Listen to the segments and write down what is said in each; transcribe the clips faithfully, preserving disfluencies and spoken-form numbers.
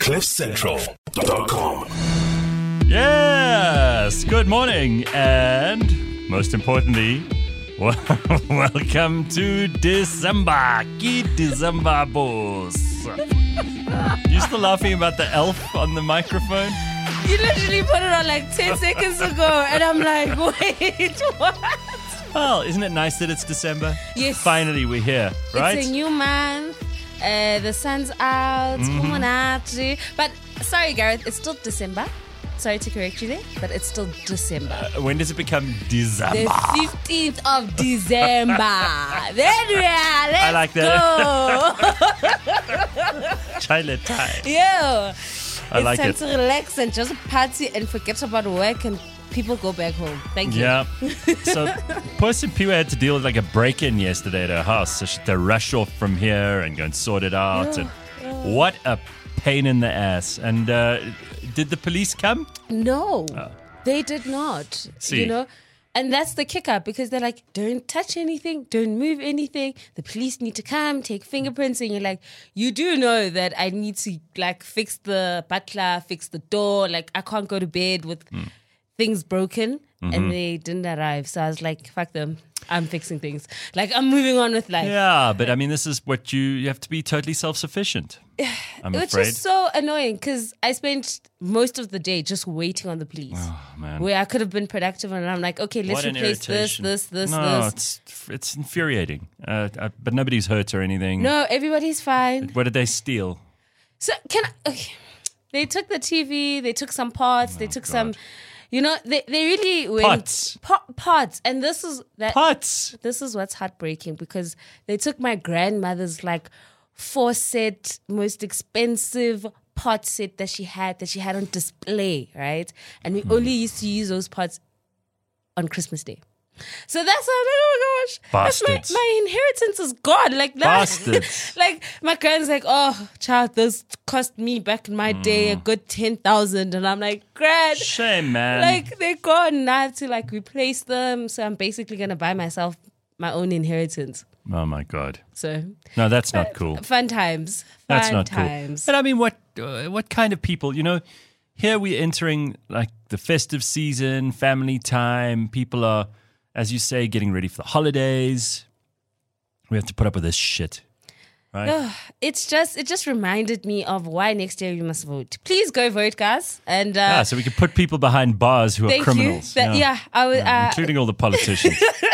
cliff central dot com. Yes, good morning, and most importantly, well, welcome to December. Ki December, boss. You still laughing about the elf on the microphone? You literally put it on like ten seconds ago, and I'm like, wait, what? Well, isn't it nice that it's December? Yes. Finally, we're here, right? It's a new month. Uh, the sun's out. Mm-hmm. But sorry, Gareth, it's still December. Sorry to correct you there, but it's still December. Uh, when does it become December? The fifteenth of December. There we are. Let's I like that. go. Chocolate time. Yeah. I it's like time it. to relax and just party and forget about work and people go back home. Thank you. Yeah. So, Puss and Piwa had to deal with like a break-in yesterday at her house. So she had to rush off from here and go and sort it out. Yeah, and what a pain in the ass. And uh, did the police come? No, they did not. See. You know, and that's the kicker because they're like, don't touch anything, don't move anything. The police need to come, take fingerprints, and you're like, you do know that I need to like fix the butler, fix the door. Like I can't go to bed with mm. things broken, mm-hmm. and they didn't arrive. So I was like, fuck them. I'm fixing things. Like I'm moving on with life. Yeah, but I mean, this is what you you have to be totally self-sufficient. I'm Which afraid. is so annoying because I spent most of the day just waiting on the police. Oh, man. Where I could have been productive and I'm like, okay, let's What an replace this, irritation. this, this, no, this. it's it's infuriating. Uh, uh, but nobody's hurt or anything. No, everybody's fine. What did they steal? So can I, okay. They took the T V, they took some pots, they took God. some, you know, they, they really went. Pots. Po- pots. And this is that. Pots. This is what's heartbreaking because they took my grandmother's like four set, most expensive pot set that she had, that she had on display, right? And we mm. only used to use those pots on Christmas Day. So that's why I'm like, oh my gosh, Bastards. That's my, my inheritance is gone. Like that. Bastards. Like my grand's like, oh, child, this cost me back in my mm. day a good ten thousand, and I'm like, grand. Shame, man. Like they're gone. Now I have to like replace them. So I'm basically gonna buy myself my own inheritance. Oh my God. So no, that's not cool. Fun times. Fun That's not times. cool. But I mean, what uh, what kind of people? You know, here we're entering like the festive season, family time. People are, as you say, getting ready for the holidays. We have to put up with this shit, right? Ugh, it's just it just reminded me of why next year you must vote. Please go vote, guys. And uh, yeah, so we can put people behind bars who thank are criminals. you. That, yeah, I was, Yeah, uh, including all the politicians.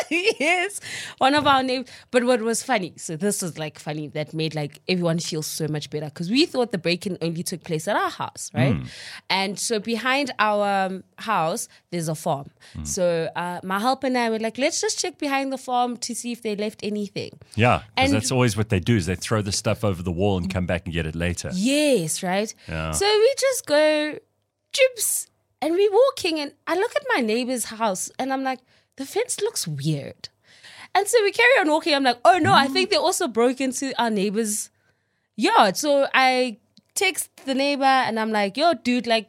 yes, one of our names. But what was funny, so this was like funny, that made like everyone feel so much better because we thought the break-in only took place at our house, right? Mm. And so behind our um, house, there's a farm. Mm. So uh, my helper and I were like, let's just check behind the farm to see if they left anything. Yeah, because And- that's always what they do is they throw the stuff over the wall and come back and get it later. Yes, right? Yeah. So we just go, jibs, and we're walking, and I look at my neighbor's house, and I'm like, the fence looks weird. And so we carry on walking. I'm like, oh no, I think they also broke into our neighbor's yard. So I text the neighbor, and I'm like, yo, dude, like,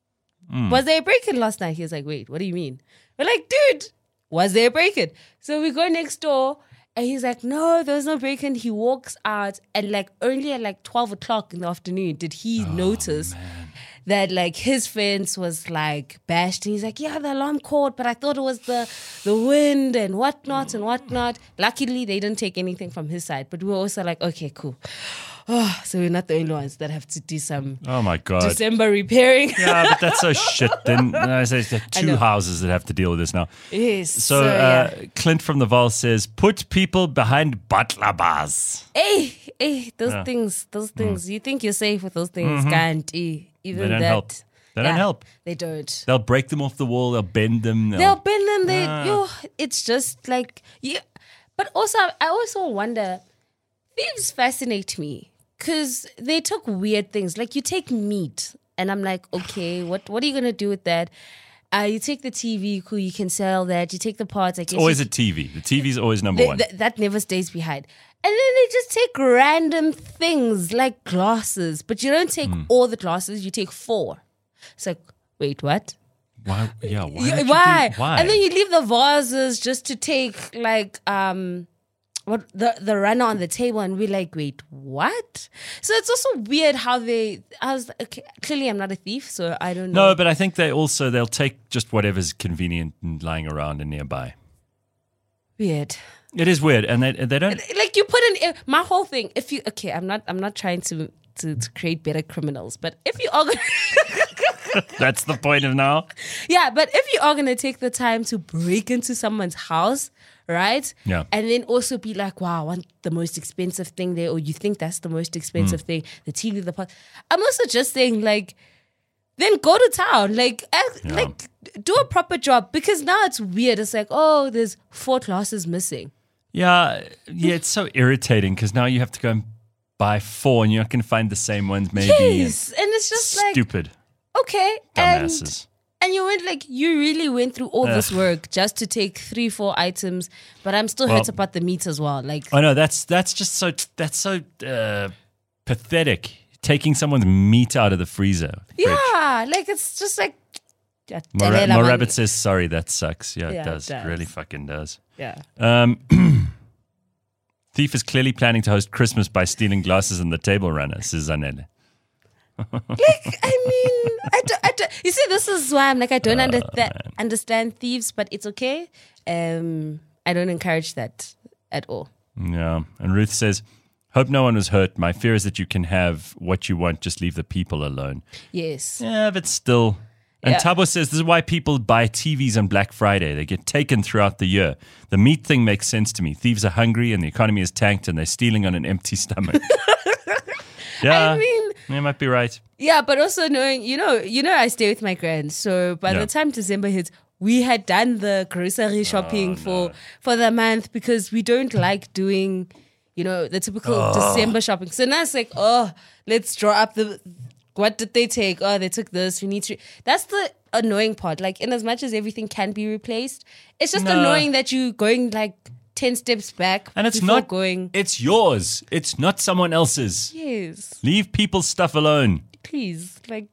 mm. was there a break-in last night? He was like, wait, what do you mean? We're like, dude, was there a break-in? So we go next door, and he's like, no, there's no break-in. He walks out, and like only at like twelve o'clock in the afternoon did he Oh, notice man. that like his fence was like bashed. And he's like, yeah, the alarm called, but I thought it was the the wind and whatnot and whatnot. Luckily, they didn't take anything from his side, but we were also like, okay, cool. Oh, so we're not the only ones that have to do some Oh my God. December repairing. Yeah, but that's so shit. Then I say there are two know. houses that have to deal with this now. Yes. So, So, uh, yeah. Clint from the Val says, put people behind butler bars. Hey, hey, those Yeah. things, those things. You think you're safe with those things, can't you? Even They don't that. help. They don't Yeah, help. They don't. They'll break them off the wall. They'll bend them. They'll, They'll bend them. They, Ah. yo, it's just like, yeah. But also, I also wonder, thieves fascinate me because they took weird things. Like you take meat, and I'm like, okay, what what are you gonna do with that? Uh, you take the T V, cool, you can sell that. You take the parts. I guess always you, a T V. The T V's always number they, one. th- that never stays behind. And then they just take random things like glasses, but you don't take Mm. all the glasses. You take four. It's like, wait, what? Why? Yeah, why? You- would you why? do- why? And then you leave the vases just to take like um what the the runner on the table, and we're like, wait, what? So it's also weird how they. I was okay, clearly I'm not a thief, so I don't know. No, but I think they also they'll take just whatever's convenient and lying around and nearby. Weird. It is weird, and they they don't Like you put in my whole thing. If you okay, I'm not I'm not trying to to, to create better criminals, but if you are gonna That's the point of now. yeah, but if you are gonna take the time to break into someone's house, right? Yeah. And then also be like, wow, I want the most expensive thing there, or you think that's the most expensive Mm. thing, the T V, the pot. I'm also just saying, like, then go to town. Like, act, Yeah. like do a proper job, because now it's weird. It's like, oh, there's four glasses missing. Yeah, yeah, it's so irritating because now you have to go and buy four, and you're not going to find the same ones. Maybe Yes. And it's just like, stupid okay. And, dumbasses. and you went like, you really went through all this work just to take three, four items, but I'm still Well- hurt about the meat as well. Like, Oh no, that's that's just so that's so uh, pathetic. Taking someone's meat out of the freezer. fridge. yeah, like it's just like, yeah, More, telela more man. rabbit says sorry. That sucks. Yeah, Yeah, it it does. does. It really fucking does. Yeah. Um, Thief is clearly planning to host Christmas by stealing glasses in the table runner, says Zanele. Like, I mean, I don't, I don't, you see, this is why I'm like, I don't under, that, understand thieves, but it's okay. Um, I don't encourage that at all. Yeah. And Ruth says, hope no one was hurt. My fear is that you can have what you want, just leave the people alone. Yes. Yeah, but still. And Yeah. Tabo says this is why people buy T Vs on Black Friday. They get taken throughout the year. The meat thing makes sense to me. Thieves are hungry and the economy is tanked and they're stealing on an empty stomach. yeah. I mean, you might be right. yeah, but also knowing, you know, you know, I stay with my grand. So by Yeah. the time December hits, we had done the grocery shopping Oh, for for the month, because we don't like doing, you know, the typical Oh. December shopping. So now it's like, oh, let's draw up the. What did they take? Oh, they took this. We need to. That's the annoying part. Like, in as much as everything can be replaced, it's just No. annoying that you going like ten steps back And it's before not going. It's yours. It's not someone else's. Yes, Leave people's stuff alone. please. Like,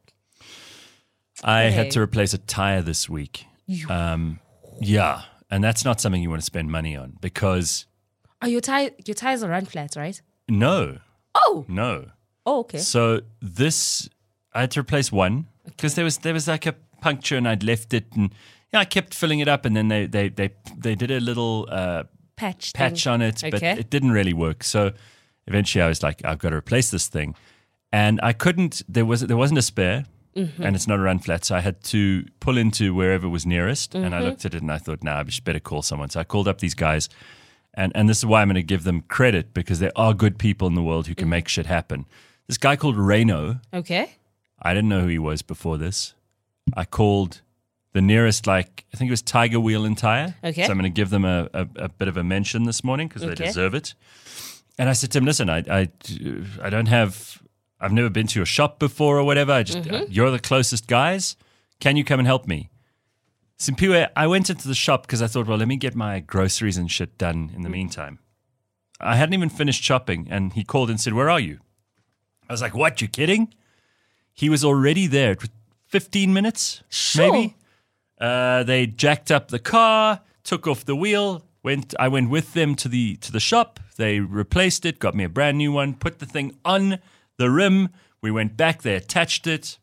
I Okay. had to replace a tire this week. Um, yeah, and that's not something you want to spend money on because oh, your tire, your tires are run flats, right? no, Oh, no. oh, okay. So this, I had to replace one because there was there was like a puncture and I'd left it, and yeah, I kept filling it up, and then they they they they did a little uh, Patch, patch thing. on it, but Okay. it didn't really work. So eventually, I was like, I've got to replace this thing, and I couldn't. There was there wasn't a spare. Mm-hmm. And it's not a run flat, so I had to pull into wherever was nearest. And I Mm-hmm. looked at it and I thought, nah, I should better call someone. So I called up these guys, and, and this is why I'm going to give them credit, because there are good people in the world who can make shit happen. This guy called Reno, Okay. I didn't know who he was before this. I called the nearest, like, I think it was Tiger Wheel and Tire. Okay. So I'm going to give them a, a, a bit of a mention this morning because they Okay. deserve it. And I said to him, listen, I, I, I don't have... I've never been to your shop before or whatever. I just Mm-hmm. uh, you're the closest guys. Can you come and help me? Simpiwe, I went into the shop because I thought, well, let me get my groceries and shit done in the Mm. meantime. I hadn't even finished shopping, and he called and said, where are you? I was like, what, you kidding? He was already there. It was fifteen minutes, Sure. maybe. Uh, they jacked up the car, took off the wheel. Went. I went with them to the to the shop. They replaced it, got me a brand new one, put the thing on the rim. We went back, they attached it.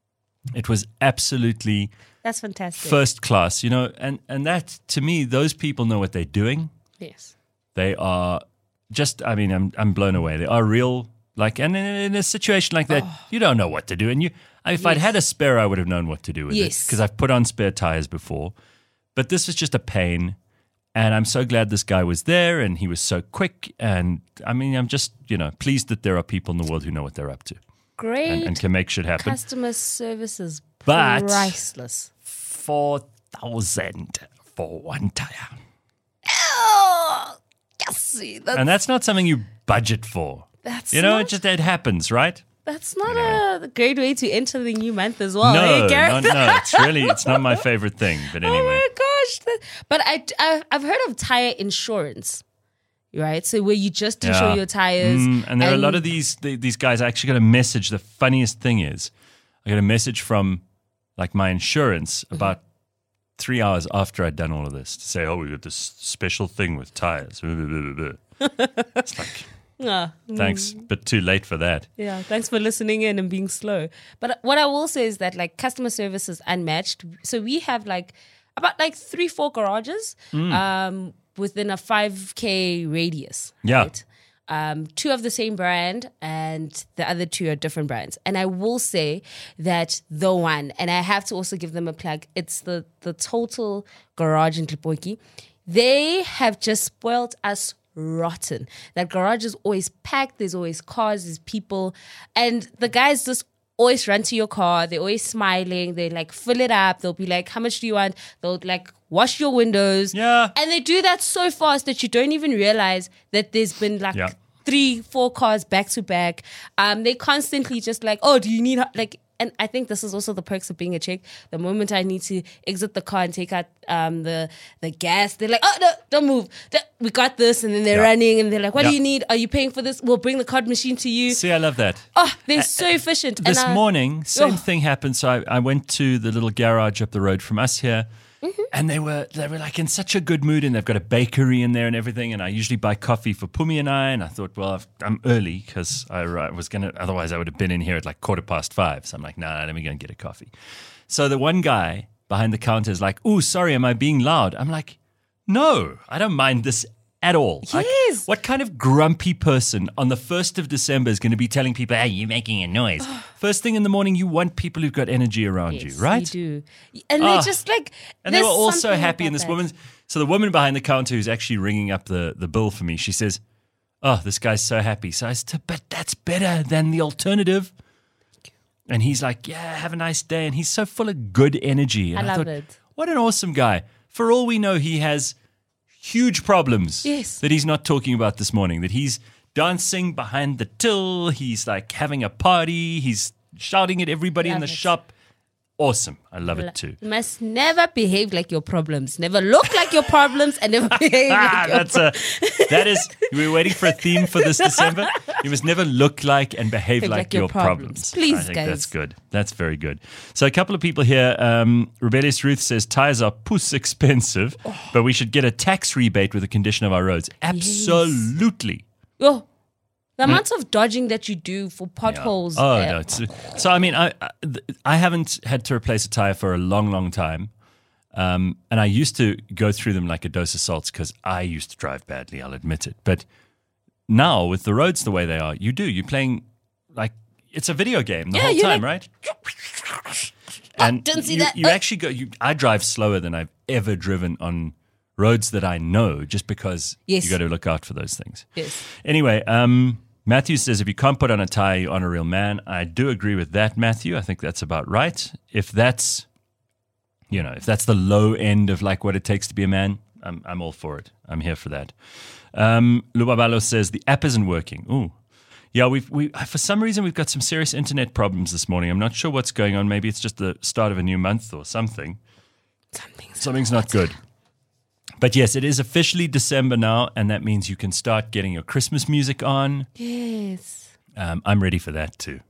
It was absolutely That's fantastic. first class, you know, and, and that, to me, those people know what they're doing. yes. They are just, I mean, I'm I'm blown away. They are real, like, and in, in a situation like that, you don't know what to do. And you, if I'd Yes. had a spare, I would have known what to do with it, Yes. because I've put on spare tires before. But this was just a pain. And I'm so glad this guy was there and he was so quick. And I mean, I'm just, you know, pleased that there are people in the world who know what they're up to Great. and, and can make shit happen. Customer service is But- priceless. four thousand for one tire. Oh, yes. That's, And that's not something you budget for. that's You know, not, it just, it happens, right? that's not a great way to enter the new month as well. no, eh, Gareth? no, no, it's really, it's not my favorite thing. But Oh anyway. my gosh. That- but I, I, I've heard of tire insurance, right? So where you just insure Yeah. your tires. Mm, and there are a lot of these the- these guys. I actually got a message. The funniest thing is, I got a message from like my insurance about three hours after I'd done all of this to say, oh, we got this special thing with tires. It's like, Ah, thanks, but too late for that. yeah, thanks for listening in and being slow. But what I will say is that like customer service is unmatched. So we have like about like three, four garages Mm. um, within a five K radius. Yeah. Right? Um, two of the same brand and the other two are different brands. And I will say that the one, and I have to also give them a plug, it's the, the Total Garage in Tlipoki. They have just spoiled us rotten. That garage is always packed. There's always cars, there's people. And the guys just always run to your car. They're always smiling. They like fill it up. They'll be like, how much do you want? They'll like wash your windows. Yeah. And they do that so fast that you don't even realize that there's been like Yeah. three, four cars back to back. Um, they constantly just like, oh, do you need like, and I think this is also the perks of being a chick. The moment I need to exit the car and take out um, the the gas, they're like, oh, no, don't move. We got this. And then they're Yeah. running and they're like, what Yeah. do you need? Are you paying for this? We'll bring the card machine to you. See, I love that. Oh, they're so efficient. This and I- morning, same Oh. thing happened. So I, I went to the little garage up the road from us here, Mm-hmm. and they were they were like in such a good mood, and they've got a bakery in there and everything. And I usually buy coffee for Pumi and I, and I thought, well, I've, I'm early because I uh, was gonna. Otherwise, I would have been in here at like quarter past five. So I'm like, nah, let me go and get a coffee. So the one guy behind the counter is like, "Oh, sorry, am I being loud?" I'm like, "No, I don't mind this at all." Like, Yes. what kind of grumpy person on the first of December is going to be telling people, "Hey, you're making a noise"? First thing in the morning, you want people who've got energy around Yes, you, right? You do. And Ah. they're just like, And they were there's all so something happy. about And this that. woman, so the woman behind the counter who's actually ringing up the, the bill for me, she says, "Oh, this guy's so happy." So I said, "But that's better than the alternative." And he's like, "Yeah, have a nice day." And he's so full of good energy. And I love thought, it. what an awesome guy. For all we know, he has huge problems Yes. that he's not talking about this morning, that he's dancing behind the till. He's like having a party. He's shouting at everybody in Love the it. shop. Awesome. I love it too. You must never behave like your problems. Never look like your problems and never behave Ah, like your that's a that is we were waiting for a theme for this December. You must never look like and behave Behave like, like your your problems. problems. Please, I think guys. that's good. That's very good. So a couple of people here. Um, Rebellious Ruth says tires are puss expensive, Oh. but we should get a tax rebate with the condition of our roads. Absolutely. Oh, the amount of dodging that you do for potholes. Oh uh, no! It's, so I mean, I I- I haven't had to replace a tire for a long, long time, um, and I used to go through them like a dose of salts because I used to drive badly. I'll admit it. But now with the roads the way they are, you do. You're playing like it's a video game the Yeah, whole you're time, like- right? And didn't see you, that. you Oh. actually go. You, I drive slower than I've ever driven on roads that I know, just because Yes. you got to look out for those things. Yes. Anyway, um, Matthew says, if you can't put on a tie, you aren't a real man. I do agree with that, Matthew. I think that's about right. If that's, you know, if that's the low end of like what it takes to be a man, I'm, I'm all for it. I'm here for that. Um, Lubabalo says, the app isn't working. Ooh. Yeah, we've, we, for some reason, we've got some serious internet problems this morning. I'm not sure what's going on. Maybe it's just the start of a new month or something. Something's, Something's not good. But yes, it is officially December now, and that means you can start getting your Christmas music on. Yes. Um, I'm ready for that too.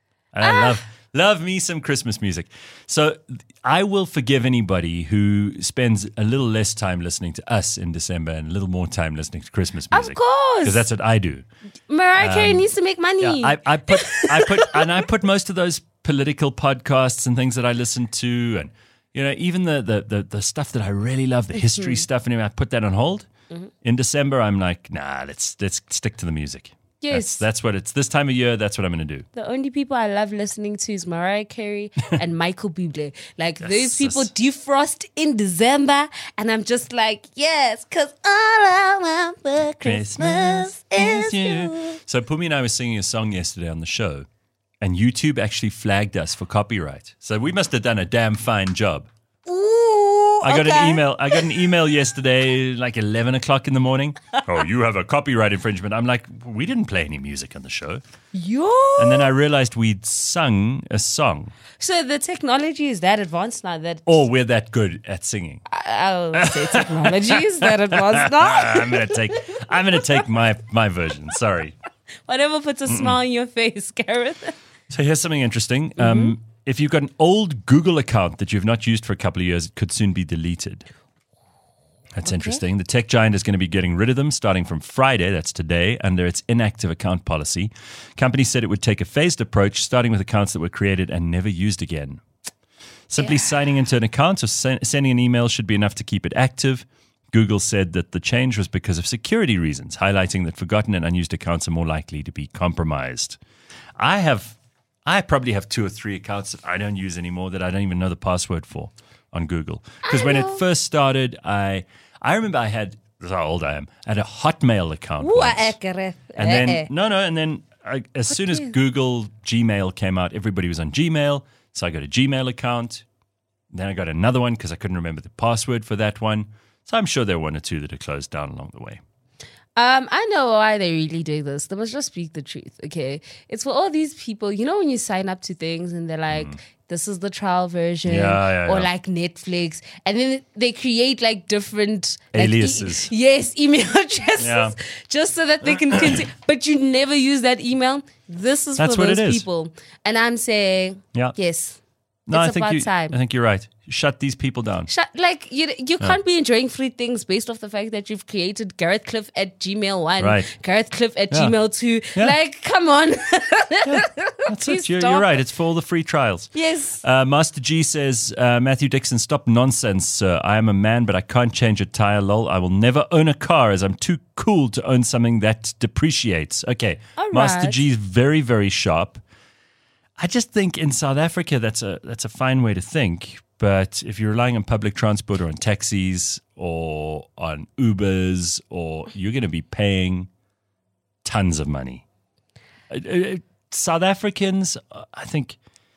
I Ah. love love me some Christmas music. So th- I will forgive anybody who spends a little less time listening to us in December and a little more time listening to Christmas Of music. course. Because that's what I do. Mariah Carey needs to make money. Um, Yeah, I, I put I put and I put most of those political podcasts and things that I listen to, and you know, even the the the, the stuff that I really love, the history stuff, and I put that on hold. In December, I'm like, nah, let's let's stick to the music. Yes. That's, that's what it's this time of year. That's what I'm going to do. The only people I love listening to is Mariah Carey and Michael Bublé. Like those Yes, people yes. defrost in December, and I'm just like, yes, because all I want for Christmas is you. So Pumi and I were singing a song yesterday on the show, and YouTube actually flagged us for copyright. So we must have done a damn fine job. Ooh, I got okay. an email. I got an email yesterday, like eleven o'clock in the morning. Oh, you have a copyright infringement. I'm like, we didn't play any music on the show. Yo. And then I realized we'd sung a song. So the technology is that advanced now that Or we're that good at singing. I would say technology is that advanced now. I'm gonna take. I'm gonna take my my version. Sorry. Whatever puts a smile on your face, Gareth. So here's something interesting. Um, if you've got an old Google account that you've not used for a couple of years, it could soon be deleted. That's okay. Interesting. The tech giant is going to be getting rid of them starting from Friday, that's today, under its inactive account policy. Company said it would take a phased approach, starting with accounts that were created and never used again. Simply yeah. signing into an account or sen- sending an email should be enough to keep it active. Google said that the change was because of security reasons, highlighting that forgotten and unused accounts are more likely to be compromised. I have, I probably have two or three accounts that I don't use anymore that I don't even know the password for on Google. Because when it first started, I I remember I had, this is how old I am, I had a Hotmail account once. And then, no, no, and then I, as soon as Google Gmail came out, everybody was on Gmail. So I got a Gmail account. Then I got another one because I couldn't remember the password for that one. So I'm sure there were one or two that are closed down along the way. Um, I know why they really do this. They must just speak the truth, okay? It's for all these people, you know when you sign up to things and they're like, mm. this is the trial version, yeah, yeah, or yeah. like Netflix, and then they create like different like, aliases. E- yes, email addresses, yeah. just so that they can continue. But you never use that email. This is That's for what those it is. people. And I'm saying, yeah. yes, no, it's I think about you, time. I think you're right. Shut these people down. Shut, like, you you yeah. can't be enjoying free things based off the fact that you've created Gareth Cliff at Gmail one, right. Gareth Cliff at yeah. Gmail two. Yeah. Like, come on. yeah. That's it. You're, you're right. It's for all the free trials. Yes. Uh, Master G says, uh, Matthew Dixon, stop nonsense, sir. I am a man, but I can't change a tire, lol. I will never own a car as I'm too cool to own something that depreciates. Okay. All right. Master G is very, very sharp. I just think in South Africa, that's a that's a fine way to think. But if you're relying on public transport or on taxis or on Ubers, or you're going to be paying tons of money. Uh, uh, South Africans, uh, I think,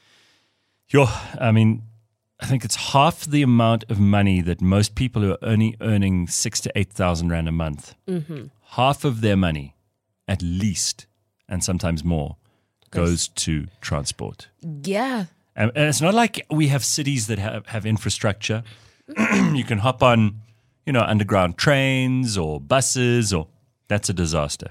you're, I mean, I think it's half the amount of money that most people who are only earning six to eight thousand rand a month. Mm-hmm. Half of their money, at least, and sometimes more, goes to transport. Yeah. And, and it's not like we have cities that have, have infrastructure. You can hop on, you know, underground trains or buses, or that's a disaster.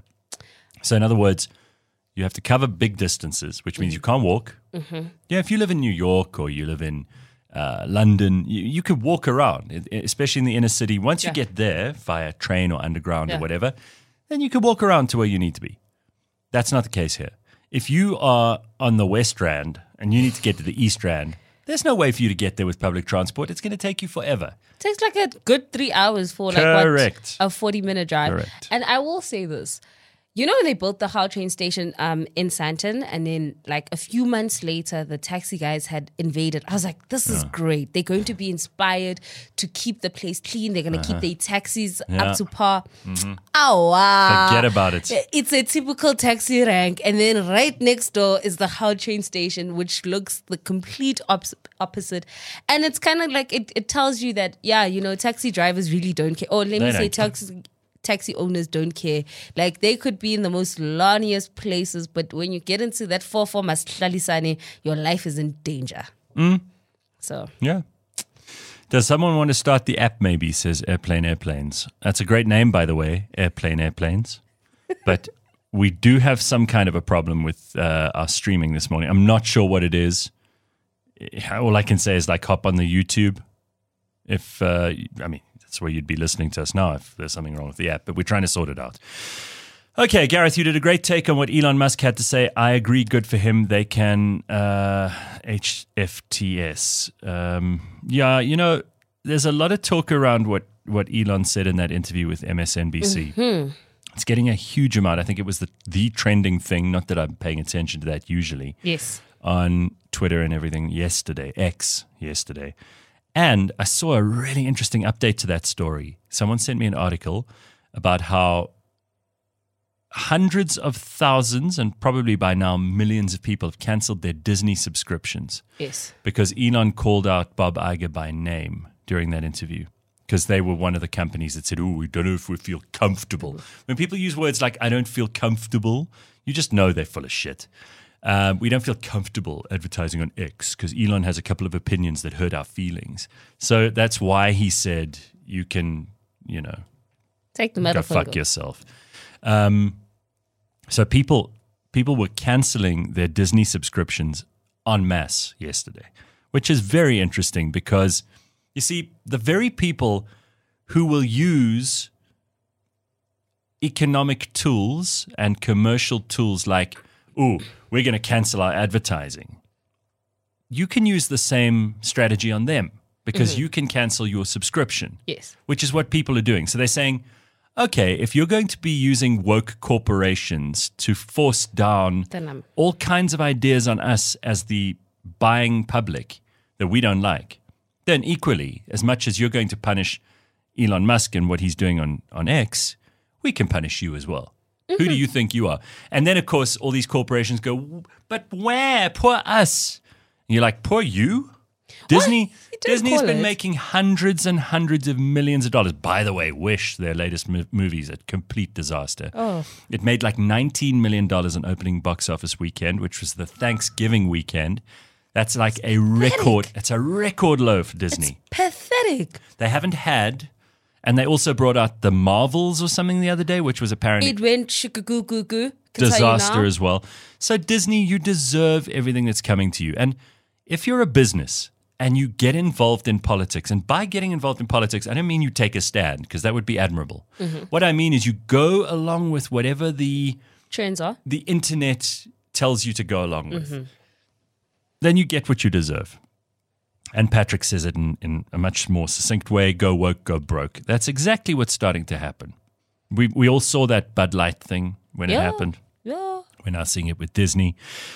So in other words, you have to cover big distances, which means you can't walk. Mm-hmm. Yeah, if you live in New York or you live in uh, London, you, you could walk around, especially in the inner city. Once yeah. you get there via train or underground yeah. or whatever, then you could walk around to where you need to be. That's not the case here. If you are on the West Rand and you need to get to the East Rand, there's no way for you to get there with public transport. It's going to take you forever. It takes like a good three hours for like Correct. what, a forty-minute drive. Correct. And I will say this. You know when they built the Gautrain station um, in Sandton, and then like a few months later, the taxi guys had invaded. I was like, this is yeah. great. They're going to be inspired to keep the place clean. They're going to uh-huh. keep their taxis yeah. up to par. Mm-hmm. Oh, wow. Forget about it. It's a typical taxi rank. And then right next door is the Gautrain station, which looks the complete op- opposite. And it's kind of like, it, it tells you that, yeah, you know, taxi drivers really don't care. Or let they me say taxi... taxi owners don't care. Like, they could be in the most loneliest places, but when you get into that four four Maslalisane, your life is in danger. Mm. So yeah. Does someone want to start the app maybe, says Airplane Airplanes. That's a great name, by the way, Airplane Airplanes. But we do have some kind of a problem with uh, our streaming this morning. I'm not sure what it is. All I can say is like hop on the YouTube. If, uh, I mean, that's where you'd be listening to us now if there's something wrong with the app, but we're trying to sort it out. Okay, Gareth, you did a great take on what Elon Musk had to say. I agree, good for him. They can uh, H F T S. Um, yeah, you know, there's a lot of talk around what, what Elon said in that interview with M S N B C. Mm-hmm. It's getting a huge amount. I think it was the, the trending thing, not that I'm paying attention to that usually. Yes. On Twitter and everything yesterday, X yesterday. And I saw a really interesting update to that story. Someone sent me an article about how hundreds of thousands and probably by now millions of people have canceled their Disney subscriptions. Yes. Because Elon called out Bob Iger by name during that interview. Because they were one of the companies that said, oh, we don't know if we feel comfortable. When people use words like, I don't feel comfortable, you just know they're full of shit. Um, we don't feel comfortable advertising on X because Elon has a couple of opinions that hurt our feelings. So that's why he said you can, you know, take the go metaphor. fuck yourself. Um, so people people were canceling their Disney subscriptions en masse yesterday, which is very interesting because, you see, the very people who will use economic tools and commercial tools like, ooh, we're going to cancel our advertising, you can use the same strategy on them because mm-hmm. you can cancel your subscription. Yes. Which is what people are doing. So they're saying, okay, if you're going to be using woke corporations to force down um, all kinds of ideas on us as the buying public that we don't like, then equally, as much as you're going to punish Elon Musk and what he's doing on, on X, we can punish you as well. Mm-hmm. Who do you think you are? And then, of course, all these corporations go, but where? Poor us. And you're like, poor you? Disney, Disney's been it. making hundreds and hundreds of millions of dollars. By the way, Wish, their latest mo- movie, is a complete disaster. Oh. It made like nineteen million dollars on opening box office weekend, which was the Thanksgiving weekend. That's like a record. It's a record low for Disney. It's pathetic. They haven't had, and they also brought out The Marvels or something the other day, which was apparently It went shukagoo-goo-goo. disaster as well. So Disney, you deserve everything that's coming to you. And if you're a business and you get involved in politics, and by getting involved in politics, I don't mean you take a stand, because that would be admirable. Mm-hmm. What I mean is you go along with whatever the trends are, the internet tells you to go along with. Mm-hmm. Then you get what you deserve. And Patrick says it in, in a much more succinct way, go woke, go broke. That's exactly what's starting to happen. We we all saw that Bud Light thing when yeah. it happened. Yeah. We're now seeing it with Disney.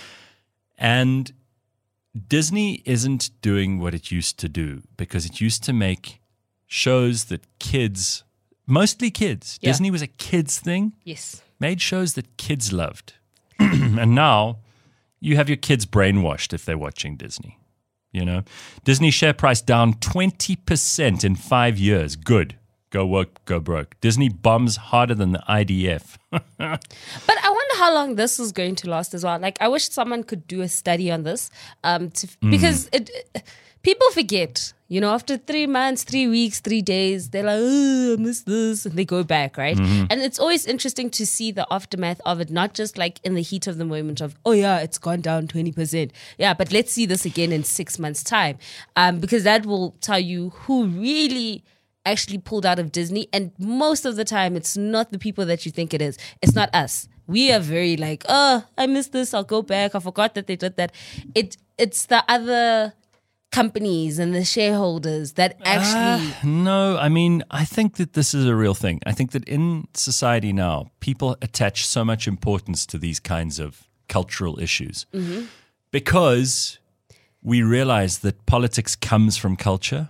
And Disney isn't doing what it used to do, because it used to make shows that kids, mostly kids, Yeah. Disney was a kids thing, Yes. made shows that kids loved. And now you have your kids brainwashed if they're watching Disney. You know, Disney share price down twenty percent in five years. Good. Go woke, go broke. Disney bombs harder than the I D F. But I wonder how long this is going to last as well. Like, I wish someone could do a study on this, um, to, Mm. because it, people forget. You know, after three months, three weeks, three days, they're like, oh, I miss this, and they go back, right? Mm-hmm. And it's always interesting to see the aftermath of it, not just like in the heat of the moment of, oh yeah, it's gone down twenty percent. Yeah, but let's see this again in six months' time, um, because that will tell you who really actually pulled out of Disney. And most of the time, it's not the people that you think it is. It's not us. We are very like, oh, I missed this, I'll go back, I forgot that they did that. It It's the other companies and the shareholders that actually... Uh, no, I mean, I think that this is a real thing. I think that in society now, people attach so much importance to these kinds of cultural issues Mm-hmm. because we realize that politics comes from culture.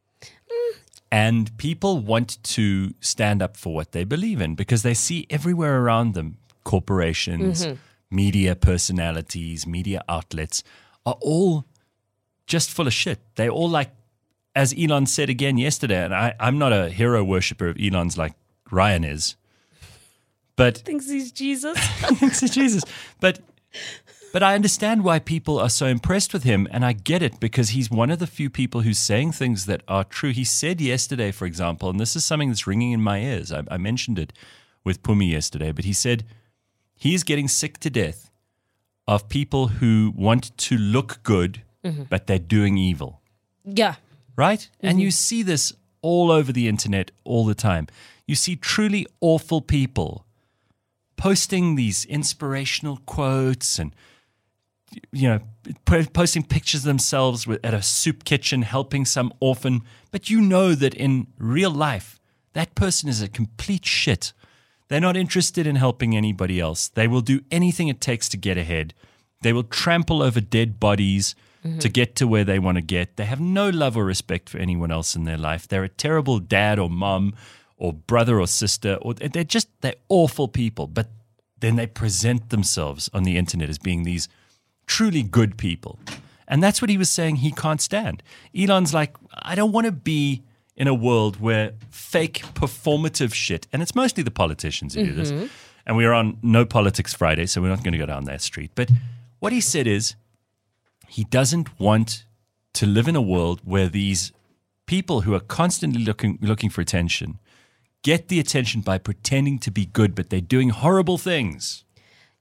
And people want to stand up for what they believe in because they see everywhere around them corporations, Mm-hmm. media personalities, media outlets are all just full of shit. They're all like, as Elon said again yesterday, and I, I'm not a hero worshiper of Elon's like Ryan is, but thinks he's Jesus. thinks he's Jesus. But But I understand why people are so impressed with him, and I get it because he's one of the few people who's saying things that are true. He said yesterday, for example, and this is something that's ringing in my ears. I, I mentioned it with Pumi yesterday, but he said he's getting sick to death of people who want to look good, mm-hmm. but they're doing evil. Yeah. Right? Mm-hmm. And you see this all over the internet all the time. You see truly awful people posting these inspirational quotes and, you know, posting pictures of themselves with, at a soup kitchen helping some orphan. But you know that in real life, that person is a complete shit. They're not interested in helping anybody else. They will do anything it takes to get ahead. They will trample over dead bodies mm-hmm. to get to where they want to get. They have no love or respect for anyone else in their life. They're a terrible dad or mom or brother or sister. Or they're just, they're awful people. But then they present themselves on the internet as being these truly good people. And that's what he was saying he can't stand. Elon's like, I don't want to be in a world where fake performative shit, and it's mostly the politicians who mm-hmm. do this, and we are on No Politics Friday, so we're not going to go down that street. But what he said is he doesn't want to live in a world where these people who are constantly looking looking for attention get the attention by pretending to be good, but they're doing horrible things.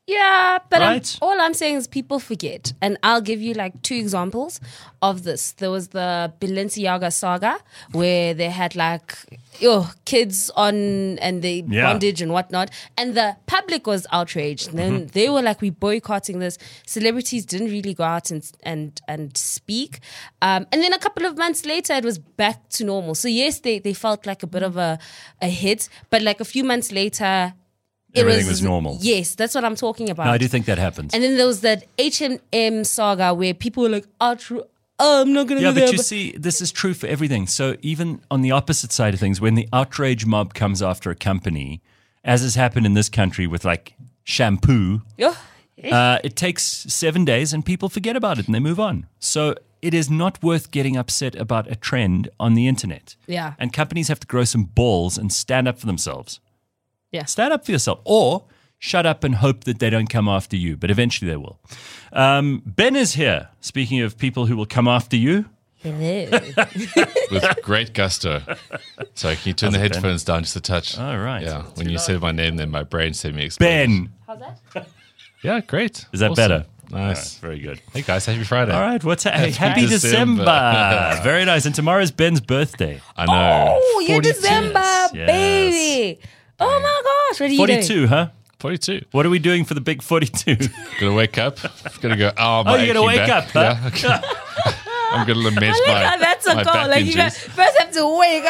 Yeah, but I'm, Right. all I'm saying is people forget. And I'll give you like two examples of this. There was the Balenciaga saga where they had like oh, kids on and the Yeah. bondage and whatnot. And the public was outraged. And then Mm-hmm. they were like, we boycotting this. Celebrities didn't really go out and and, and speak. Um, and then a couple of months later, it was back to normal. So yes, they, they felt like a bit of a, a hit. But like a few months later, it Everything was normal. Yes, that's what I'm talking about. No, I do think that happens. And then there was that H and M saga where people were like, "Outra- oh, I'm not going to Yeah, go but there." you see, this is true for everything. So even on the opposite side of things, when the outrage mob comes after a company, as has happened in this country with like shampoo, Yeah. uh, it takes seven days and people forget about it and they move on. So it is not worth getting upset about a trend on the internet. Yeah. And companies have to grow some balls and stand up for themselves. Yeah. Stand up for yourself, or shut up and hope that they don't come after you. But eventually they will. Um, Ben is here. Speaking of people who will come after you. Hello. With great gusto. So can you turn How's the it, Ben? headphones down just a touch? All right. Yeah. When you said my name, then my brain said me explode. Ben. How's that? Yeah, great. Is that Awesome. better? Nice. Very good. Hey guys, happy Friday. All right. What's ha- happy December. December. Very nice. And tomorrow's Ben's birthday. I know. Oh, you're forty-two. December, Yes. baby. Oh my gosh. What are you doing? forty-two, huh? forty-two. What are we doing for the big forty-two? Gonna wake up. Gonna go, oh, my Oh, you're gonna aching wake back. up, huh? Yeah. okay. I'm gonna lament I like my, how that's a my goal. back Like you guys injuries. first have to wake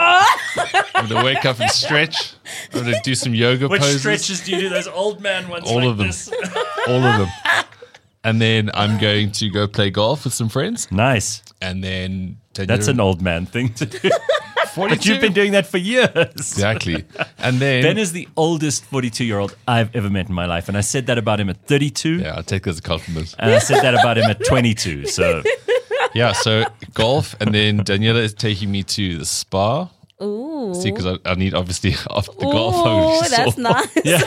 up. I'm gonna wake up and stretch. I'm gonna do some yoga Which poses. stretches do you do? Those old man ones All like of them. this? All of them. And then I'm going to go play golf with some friends. Nice. And then That's an old man thing to do. forty-two. But you've been doing that for years. Exactly. And then Ben is the oldest forty-two-year-old I've ever met in my life. And I said that about him at thirty-two. yeah, I'll take that as a compliment. And I said that about him at twenty-two. So Yeah, so golf, and then Daniela is taking me to the spa. Ooh. See, because I, I need obviously after the golf. I'm Oh, really that's sore. nice. yeah.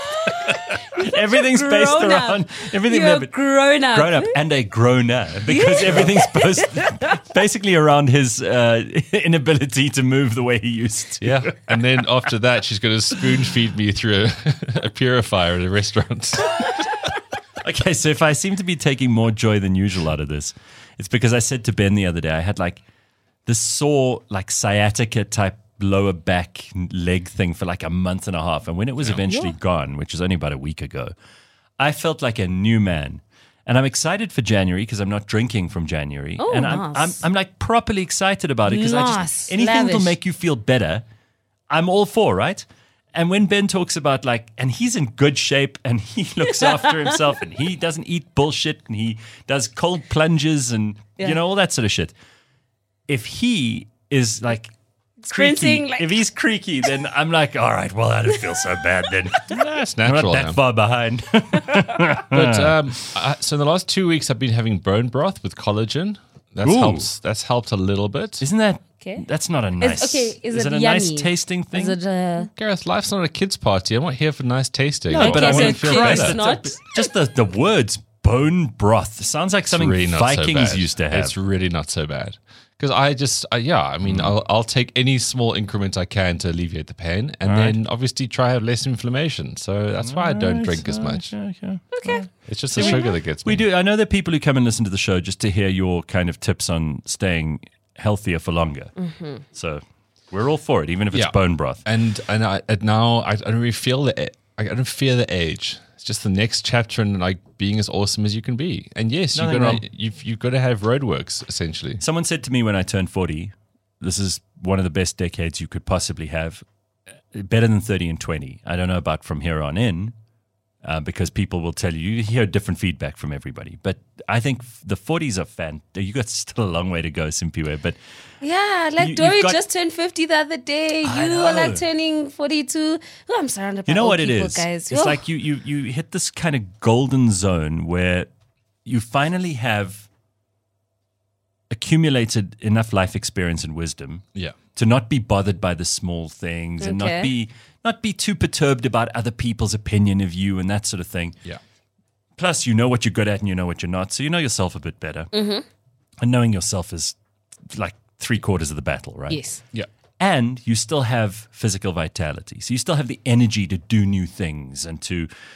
Everything's based Grown up. around everything You're they've grown up. grown up and a groaner because everything's post, basically around his uh, inability to move the way he used to. Yeah, and then after that, she's going to spoon feed me through a, a purifier at a restaurant. Okay, so if I seem to be taking more joy than usual out of this, it's because I said to Ben the other day, I had like this sore, like sciatica type lower back leg thing for like a month and a half. And when it was eventually Yeah. gone, which was only about a week ago, I felt like a new man. And I'm excited for January because I'm not drinking from January. Oh, and I'm, I'm, nice. I'm like properly excited about it because I Nice, just, anything that'll lavish. make you feel better, I'm all for, right? And when Ben talks about like, and he's in good shape and he looks after himself and he doesn't eat bullshit and he does cold plunges and, Yeah. you know, all that sort of shit. If he is like, Sprinting, creaky, like- if he's creaky, then I'm like, all right, well, I don't feel so bad then. That's I'm not natural. that now. far behind. But um, I, so in the last two weeks, I've been having bone broth with collagen. That's Ooh. helps. That's helped a little bit. Isn't that, Okay. that's not a nice, okay, is it, it a nice yummy? tasting thing? Is it uh, Gareth, life's not a kids' party. I'm not here for nice tasting. No, I but Okay, I so want to it's feel kids, better. not- Just the, the words bone broth sounds like It's something really not Vikings so bad. used to have. It's really not so bad. Because I just, uh, yeah, I Mm. mean, I'll, I'll take any small increment I can to alleviate the pain and All right. then obviously try have less inflammation. So that's why I don't drink as much. Okay, okay. It's just the sugar that gets me. We do. I know there are people who come and listen to the show just to hear your kind of tips on staying healthier for longer. Mm-hmm. So we're all for it, even if it's Yeah. bone broth. And and I, and now I, I don't really feel the a- I don't fear the age. It's just the next chapter in like being as awesome as you can be. And yes, you've Nothing got wrong. to you've you've got to have roadworks essentially. Someone said to me when I turned forty, this is one of the best decades you could possibly have, uh, better than thirty and twenty. I don't know about from here on in, uh, because people will tell you, you hear different feedback from everybody. But I think f- the forties are fan. You got still a long way to go, Simpiwe. But yeah, like You- Dory you've got- just turned fifty the other day. I You are know. like turning forty-two. Oh, I'm surrounded by you know old what it people, is? guys. It's Oh. like you, you, you hit this kind of golden zone where you finally have accumulated enough life experience and wisdom Yeah. to not be bothered by the small things and not Okay. be not be too perturbed about other people's opinion of you and that sort of thing. Yeah. Plus, you know what you're good at and you know what you're not, so you know yourself a bit better. Mm-hmm. And knowing yourself is like three quarters of the battle, right? yes. Yeah. And you still have physical vitality, so you still have the energy to do new things and to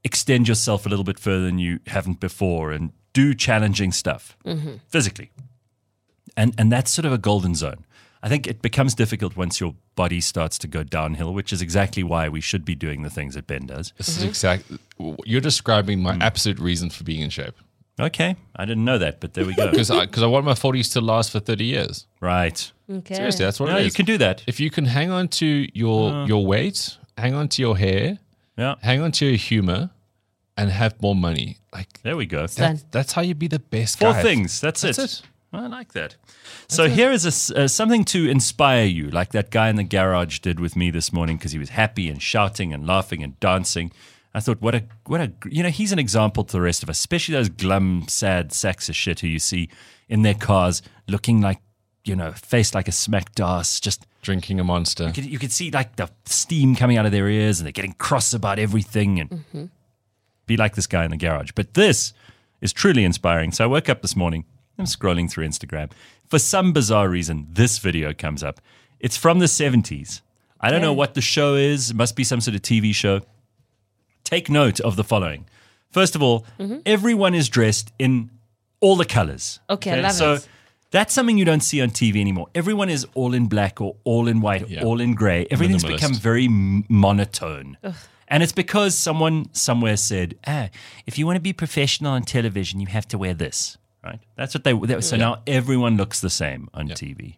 extend yourself a little bit further than you haven't before and do challenging stuff physically. And and that's sort of a golden zone. I think it becomes difficult once your body starts to go downhill, which is exactly why we should be doing the things that Ben does. This is exactly, you're describing my absolute reason for being in shape. Okay, I didn't know that, but there we go. Because I, 'cause I want my forties to last for thirty years. Right. Okay. Seriously, that's what No, it is. you can do that. If you can hang on to your your weight, hang on to your hair, Yeah, hang on to your humor, and have more money, like there we go. Done. that's how you be the best Four guy. things. That's, That's it. it. I like that. So here is a s uh, something to inspire you, like that guy in the garage did with me this morning, because he was happy and shouting and laughing and dancing. I thought, what a what a you know, he's an example to the rest of us, especially those glum, sad sacks of shit who you see in their cars, looking like, you know, faced like a smacked ass, just. Drinking a monster. You could, you could see like the steam coming out of their ears, and they're getting cross about everything, and be like this guy in the garage. But this is truly inspiring. So I woke up this morning, I'm scrolling through Instagram. For some bizarre reason, this video comes up. It's from the seventies. I don't know Okay. what the show is. It must be some sort of T V show. Take note of the following. First of all, everyone is dressed in all the colors. Okay, I love so it. that's something you don't see on T V anymore. Everyone is all in black or all in white, Yeah. all in gray. Everything's Minimalist. become very m- monotone. And it's because someone somewhere said, ah, if you want to be professional on television, you have to wear this, right? That's what they, that, so now everyone looks the same on T V.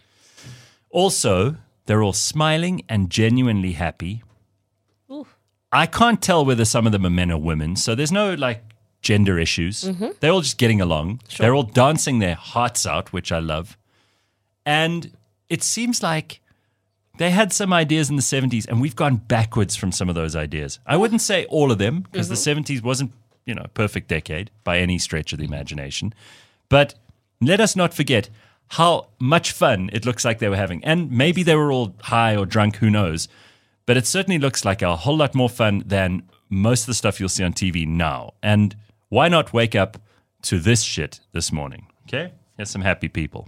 Also, they're all smiling and genuinely happy. Ooh. I can't tell whether some of them are men or women, so there's no like gender issues. They're all just getting along. They're all dancing their hearts out, which I love. And it seems like they had some ideas in the seventies, and we've gone backwards from some of those ideas. I wouldn't say all of them, because the seventies wasn't, you know, a perfect decade by any stretch of the imagination. But let us not forget how much fun it looks like they were having. And maybe they were all high or drunk, who knows. But it certainly looks like a whole lot more fun than most of the stuff you'll see on T V now. And why not wake up to this shit this morning? Okay? Here's some happy people.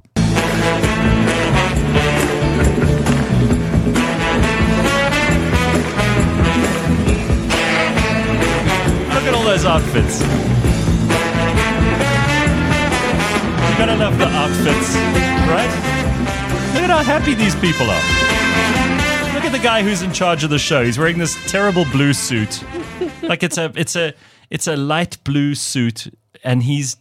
Look at all those outfits. You gotta love the outfits, right? Look at how happy these people are. Look at the guy who's in charge of the show. He's wearing this terrible blue suit. Like it's a it's a it's a light blue suit, and he's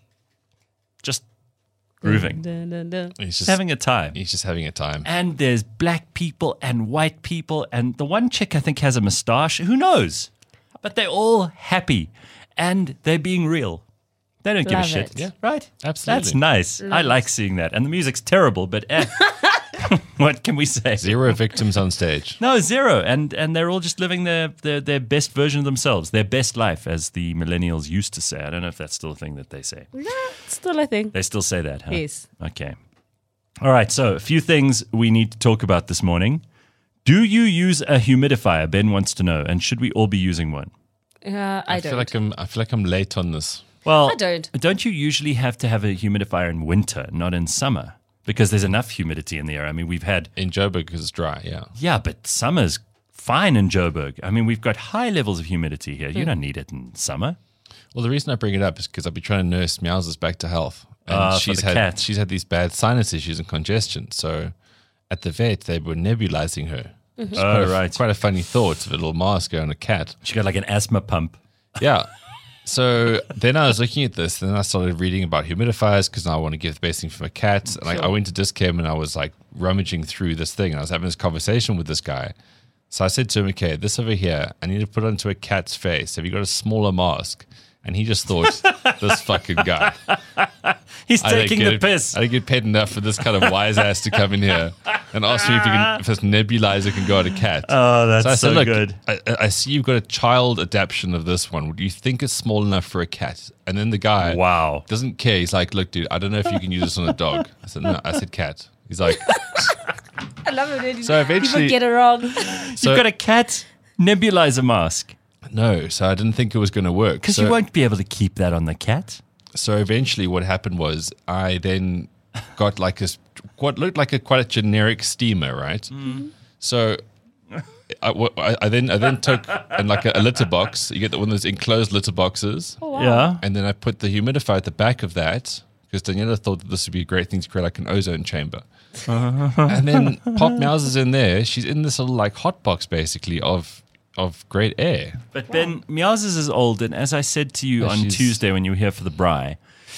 just grooving. Dun, dun, dun. He's just Having a time. He's just having a time. And there's black people and white people, and the one chick I think has a moustache. Who knows? But they're all happy, and they're being real. They don't give a Love shit. it. Yeah, right? Absolutely. That's nice. I like seeing that. And the music's terrible, but eh, what can we say? Zero victims on stage. No, zero. And and they're all just living their, their their best version of themselves, their best life, as the millennials used to say. I don't know if that's still a thing that they say. No, still a thing. They still say that, huh? Yes. Okay. All right, so a few things we need to talk about this morning. Do you use a humidifier? Ben wants to know. And should we all be using one? Uh, I, I don't. feel like I'm. I feel like I'm late on this. Well, I don't. Don't you usually have to have a humidifier in winter, not in summer? Because there's enough humidity in the air. I mean, we've had, In Joburg, because it's dry. Yeah. yeah, but summer's fine in Joburg. I mean, we've got high levels of humidity here. Hmm. You don't need it in summer. Well, the reason I bring it up is because I've been trying to nurse Meows's back to health, and Ah, for she's the had cat. she's had these bad sinus issues and congestion. So, at the vet, they were nebulizing her. It's quite Oh, a, right. Quite a funny thought of a little mask on a cat. She got like an asthma pump. Yeah. So then I was looking at this, and then I started reading about humidifiers because I want to give the best thing for my cat. And like, I went to Discam and I was like rummaging through this thing, and I was having this conversation with this guy. So I said to him, "Okay, this over here, I need to put onto a cat's face. Have you got a smaller mask?" And he just thought, "This fucking guy." He's I don't taking get the it. piss. I don't get paid enough for this kind of wise ass to come in here and ask me if, you can, if this nebulizer can go on a cat. Oh, that's So I so, said, look, good. I, I see you've got a child adaptation of this one. Do you think it's small enough for a cat? And then the guy Wow. doesn't care. He's like, look, dude, I don't know if you can use this on a dog. I said, no, I said cat. He's like, I love it. When So eventually- people get it wrong. so, You've got a cat nebulizer mask. no, so I didn't think it was going to work. Because so, you won't be able to keep that on the cat. So eventually what happened was I then got like this, what looked like a quite a generic steamer, right? So I, what- I, I then I then took and like a, a litter box. You get the one of those enclosed litter boxes, Oh, wow. Yeah. and then I put the humidifier at the back of that because Daniela thought that this would be a great thing to create like an ozone chamber. And then Pop Meows is in there. She's in this little like hot box basically of of great air. But Ben, Meowses is old, and as I said to you Oh, on she's- Tuesday when you were here for the braai,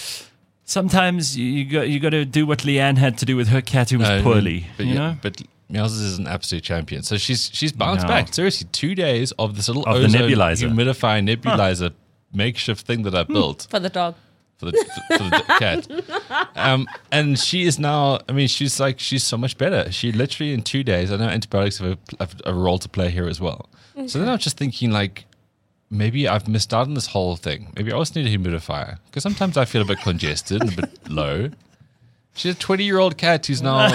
sometimes you, you got you got to do what Leanne had to do with her cat who was No, poorly. but you yeah, know, but Meowses is an absolute champion. So she's she's bounced No. back. Seriously, two days of this little Of the ozone nebulizer. humidifier nebulizer makeshift thing that I built. For the dog. for the, for the cat. Um, and she is now, I mean, she's like, she's so much better. She literally in two days, I know antibiotics have a, have a role to play here as well. So then I was just thinking, like, maybe I've missed out on this whole thing. Maybe I also need a humidifier because sometimes I feel a bit congested and a bit low. She's a twenty-year-old cat who's now,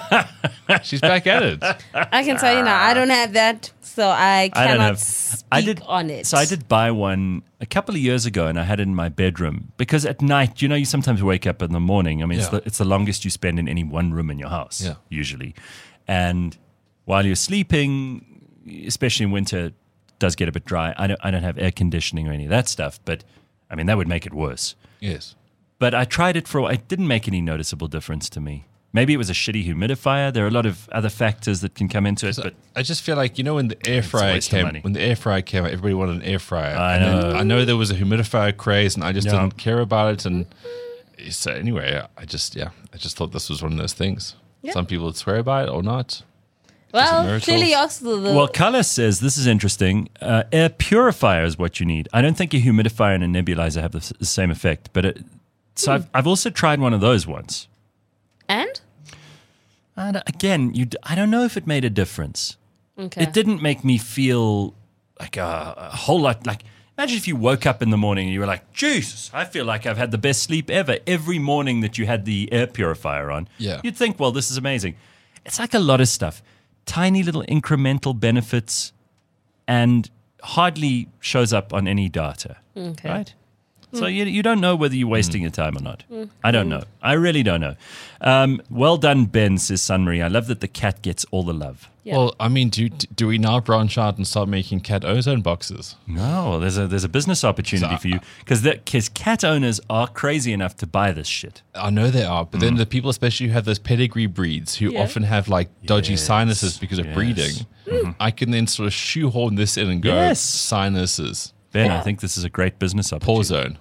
she's back at it. I can tell you now, I don't have that, so I I cannot don't have. speak I did on it. So I did buy one a couple of years ago, and I had it in my bedroom because at night, you know, you sometimes wake up in the morning. I mean, it's, Yeah. the, it's the longest you spend in any one room in your house, Yeah. usually. And while you're sleeping, especially in winter, it does get a bit dry. I don't. I don't have air conditioning or any of that stuff, but I mean that would make it worse. Yes. But I tried it for a while. It didn't make any noticeable difference to me. Maybe it was a shitty humidifier. There are a lot of other factors that can come into it, So but I just feel like, you know, when the air a fryer waste of came, money. when the air fryer came out, everybody wanted an air fryer. I And then know. I know there was a humidifier craze, and I just Yeah. didn't care about it. And so anyway, I just yeah, I just thought this was one of those things. Yeah. Some people would swear by it or not. well, miracles. clearly also the... Well, Carlos says this is interesting. Uh, air purifier is what you need. I don't think a humidifier and a nebulizer have the, s- the same effect, but it, so I've, I've also tried one of those once. and? And again, you, d- I don't know if it made a difference. Okay. It didn't make me feel like a, a whole lot. Like imagine if you woke up in the morning and you were like, "Jesus, I feel like I've had the best sleep ever." Every morning that you had the air purifier on, Yeah. you'd think, "Well, this is amazing." It's like a lot of stuff, tiny little incremental benefits, and hardly shows up on any data, Okay. right? So you, you don't know whether you're wasting your time or not. I don't know. I really don't know. Um, well done, Ben, says Sunmarie. I love that the cat gets all the love. Yeah. Well, I mean, do do we now branch out and start making cat ozone boxes? No, there's a there's a business opportunity So, for you because because cat owners are crazy enough to buy this shit. I know they are, but Mm. then the people, especially who have those pedigree breeds, who Yeah. often have like dodgy Yes, sinuses because of yes. breeding, I can then sort of shoehorn this in and go Yes. sinuses, Ben, I Yeah. think this is a great business paw opportunity. zone.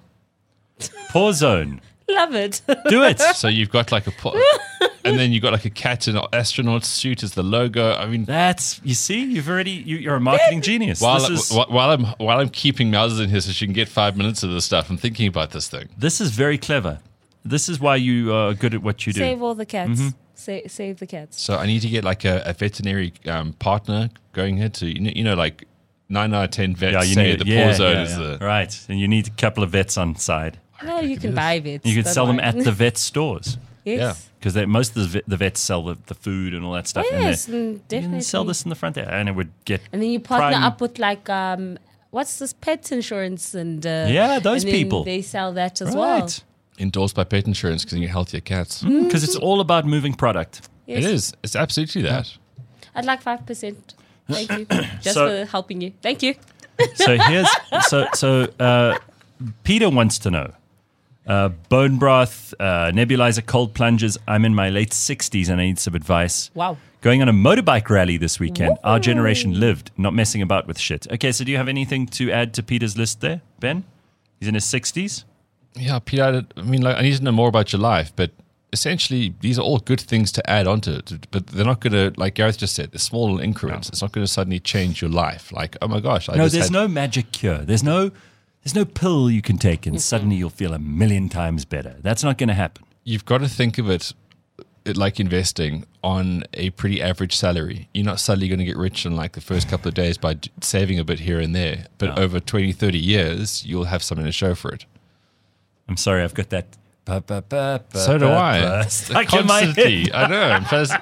Paw zone. Love it. Do it. So you've got like a paw, and then you've got like a cat in an astronaut suit as the logo. I mean, That's you see, you've already you, you're a marketing genius. while this is wh- while I'm while I'm keeping Mouses in here so she can get five minutes of this stuff, I'm thinking about this thing. this is very clever. This is why you are good at what you do. Save all the cats. Mm-hmm. Sa- save the cats. So I need to get like a, a veterinary um, partner going here to you know, you know like nine out of ten vets yeah, you say need the yeah, paw zone yeah, is yeah. the right, and you need a couple of vets on side. No, you can buy vets. You could don't sell them worry. at the vet stores Yes. because most of the, vet, the vets sell the, the food and all that stuff. in Yes, there. mm, You definitely. can sell this in the front there, and it would get. And then you partner prime- up with like um, what's this pet insurance and uh, Yeah, those and then people. They sell that as well. Right. endorsed by pet insurance because you get healthier cats. Because it's all about moving product. Yes. It is. It's absolutely that. I'd like five percent. Thank you, just So- for helping you. Thank you. So here's so so uh, Peter wants to know. Uh, bone broth, uh, nebulizer, cold plunges. I'm in my late sixties and I need some advice. Wow. Going on a motorbike rally this weekend. Our generation lived, not messing about with shit. Okay, so do you have anything to add to Peter's list there, Ben? He's in his sixties. Yeah, Peter. I don't- I mean, like, I need to know more about your life, but essentially, these are all good things to add onto it. But they're not going to, like Gareth just said, they're small little increments. It's not going to suddenly change your life. Like, oh my gosh, I No, just there's had- no magic cure. There's no there's no pill you can take and suddenly you'll feel a million times better. That's not going to happen. You've got to think of it, it like investing on a pretty average salary. You're not suddenly going to get rich in like the first couple of days by d- saving a bit here and there. But No. over twenty, thirty years, you'll have something to show for it. I'm sorry, I've got that. ba, ba, ba, ba, So do ba, I. ba, stuck in my head. Constantly. I know. I'm, just,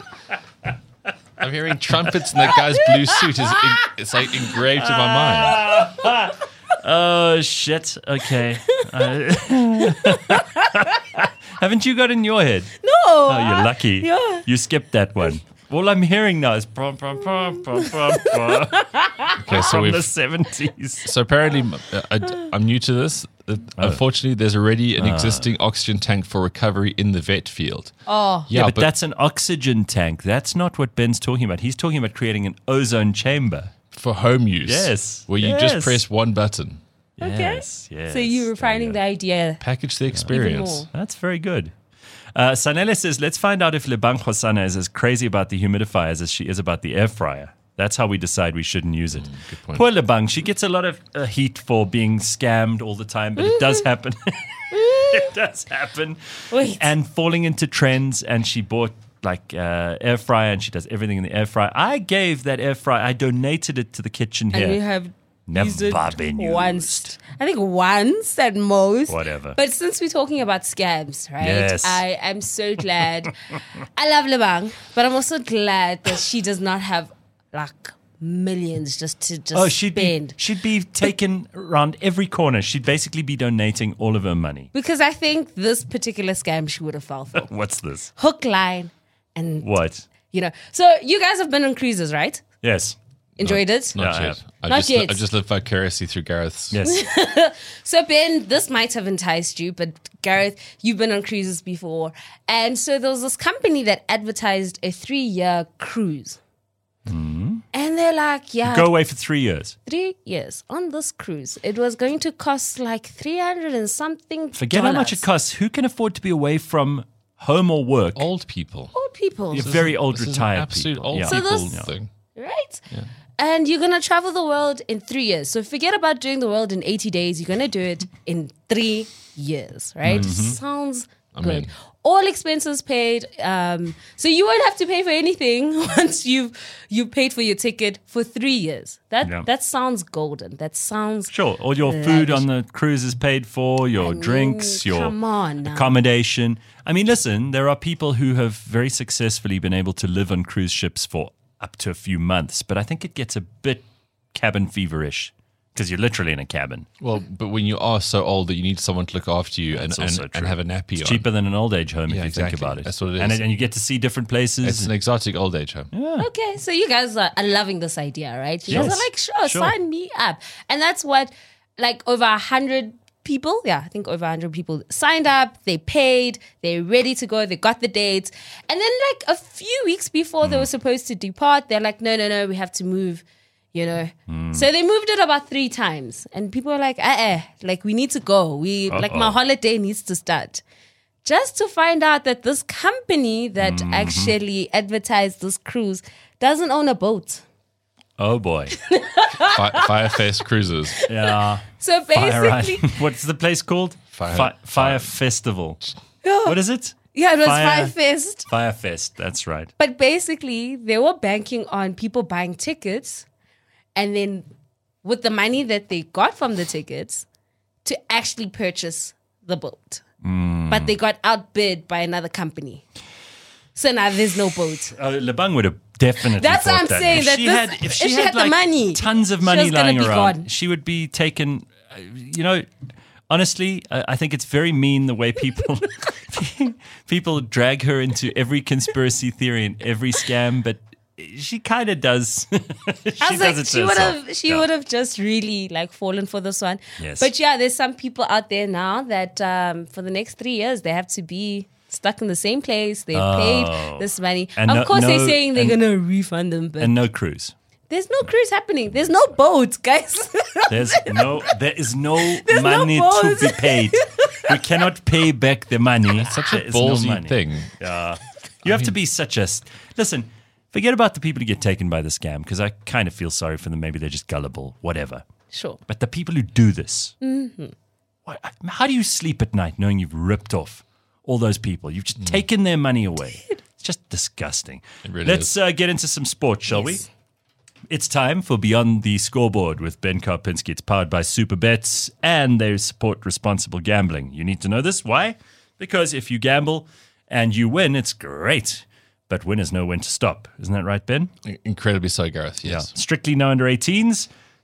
I'm hearing trumpets in that guy's blue suit. Is in, it's like engraved in my mind. Oh shit! Okay. Uh, haven't you got it in your head? No. Oh, you're lucky. yeah. You skipped that one. All I'm hearing now is prom, prom, prom, prom, prom, prom, Okay, so from the we've seventies. so apparently uh, I, I'm new to this. Uh, Unfortunately, there's already an existing oxygen tank for recovery in the vet field. Oh, Yeah, but, that's an oxygen tank. That's not what Ben's talking about. He's talking about creating an ozone chamber. for home use. Yes, where you yes. just press one button. okay. Yes, yes. So you're There refining you the go. idea. Package the Even experience. more. That's very good. Uh, Sanele says, let's find out if Lebang Hosana is as crazy about the humidifiers as she is about the air fryer. That's how we decide we shouldn't use it. good point. Poor Lebang, she gets a lot of uh, heat for being scammed all the time, but it does happen. It does happen. Wait. And falling into trends, and she bought like uh, air fryer, and she does everything in the air fryer. I gave that air fryer, I donated it to the kitchen here. And you have Never used it been used. once. I think once at most. Whatever. But since we're talking about scams, right? Yes. I am so glad. I love Lebang, but I'm also glad that she does not have like millions just to just Oh, she'd spend. be, she'd be taken around every corner. She'd basically be donating all of her money. Because I think this particular scam she would have fell for. What's this? Hook, line, and What? you know. So you guys have been on cruises, right? Yes. Enjoyed it? Not Yeah, I yet. have. I Not just, yet. I just live vicariously through Gareth's. Yes. So Ben, this might have enticed you, but Gareth, you've been on cruises before. And so there was this company that advertised a three-year cruise. And they're like, yeah, Go away for three years. three years on this cruise. It was going to cost like three hundred and something Forget how much it dollars. costs. Who can afford to be away from home or work? Old people. Old people, You're very old This is an retired absolute people. old Yeah. So people this- thing. right? And you're going to travel the world in three years. So forget about doing the world in eighty days. You're going to do it in three years, right? Sounds good. mean- All expenses paid. Um, so you won't have to pay for anything once you've you paid for your ticket for three years. That Yeah. that sounds golden. That sounds Sure. All your food on the cruise is paid for, your drinks, your come on now. accommodation. I mean, listen, there are people who have very successfully been able to live on cruise ships for up to a few months, but I think it gets a bit cabin feverish because you're literally in a cabin. Well, but when you are so old that you need someone to look after you and, That's and, also and true. have a nappy It's on. cheaper than an old age home if Yeah, you think exactly. about it. That's what it And, is. and you get to see different places. It's an exotic old age home. Okay, so you guys are, are loving this idea, right? You guys Yes. are like, sure, Sure. sign me up. And that's what, like, over a hundred people, yeah, I think over a hundred people signed up, they paid, they're ready to go, they got the dates. And then, like, a few weeks before Hmm. they were supposed to depart, they're like, no, no, no, we have to move, you know. Hmm. So they moved it about three times. And people were like, eh, eh, like, we need to go. We, like, my holiday needs to start. Just to find out that this company that Mm-hmm. actually advertised this cruise doesn't own a boat. Oh boy. Fi- Firefest Cruises. Yeah. So Fire basically, Island. What's the place called? Fire- Fi- Fire Fire- Festival. What is it? yeah, it was Fire- Fire Fest. Fire Fest. That's right. But basically, they were banking on people buying tickets and then with the money that they got from the tickets to actually purchase the boat. Mm. But they got outbid by another company. So now there's no boat. Oh, Lebang would have definitely. That's what thought I'm that. saying, If that she this- had, if if she, she had, had the like, money, tons of she money was gonna lying be around, gone. she would be taken. uh, You know, honestly, I, I think it's very mean the way people people drag her into every conspiracy theory and every scam, but she kind of does. she I was does like, it to she would herself. have, she Yeah. would have just really like fallen for this one. Yes. But yeah, there's some people out there now that um, for the next three years they have to be stuck in the same place. They've Oh. paid this money. And of no- course, they're no- saying they're and- gonna refund them, but and no cruise. there's no cruise happening. There's no boat, guys. There's no, there is no no money to boat. be paid. We cannot pay back the money. Such a There is no ballsy money. thing. Yeah. You have to be such a. s- Listen, forget about the people who get taken by the scam because I kind of feel sorry for them. Maybe they're just gullible, whatever. Sure. But the people who do this, what, how do you sleep at night knowing you've ripped off all those people? You've just taken their money away. It's just disgusting. really Let's uh, get into some sport, shall Yes. we? It's time for Beyond the Scoreboard with Ben Karpinski. It's powered by Superbets and they support responsible gambling. You need to know this. Why? Because if you gamble and you win, it's great. But winners know when to stop. Isn't that right, Ben? Incredibly so, Gareth. Yes. Strictly no under eighteens.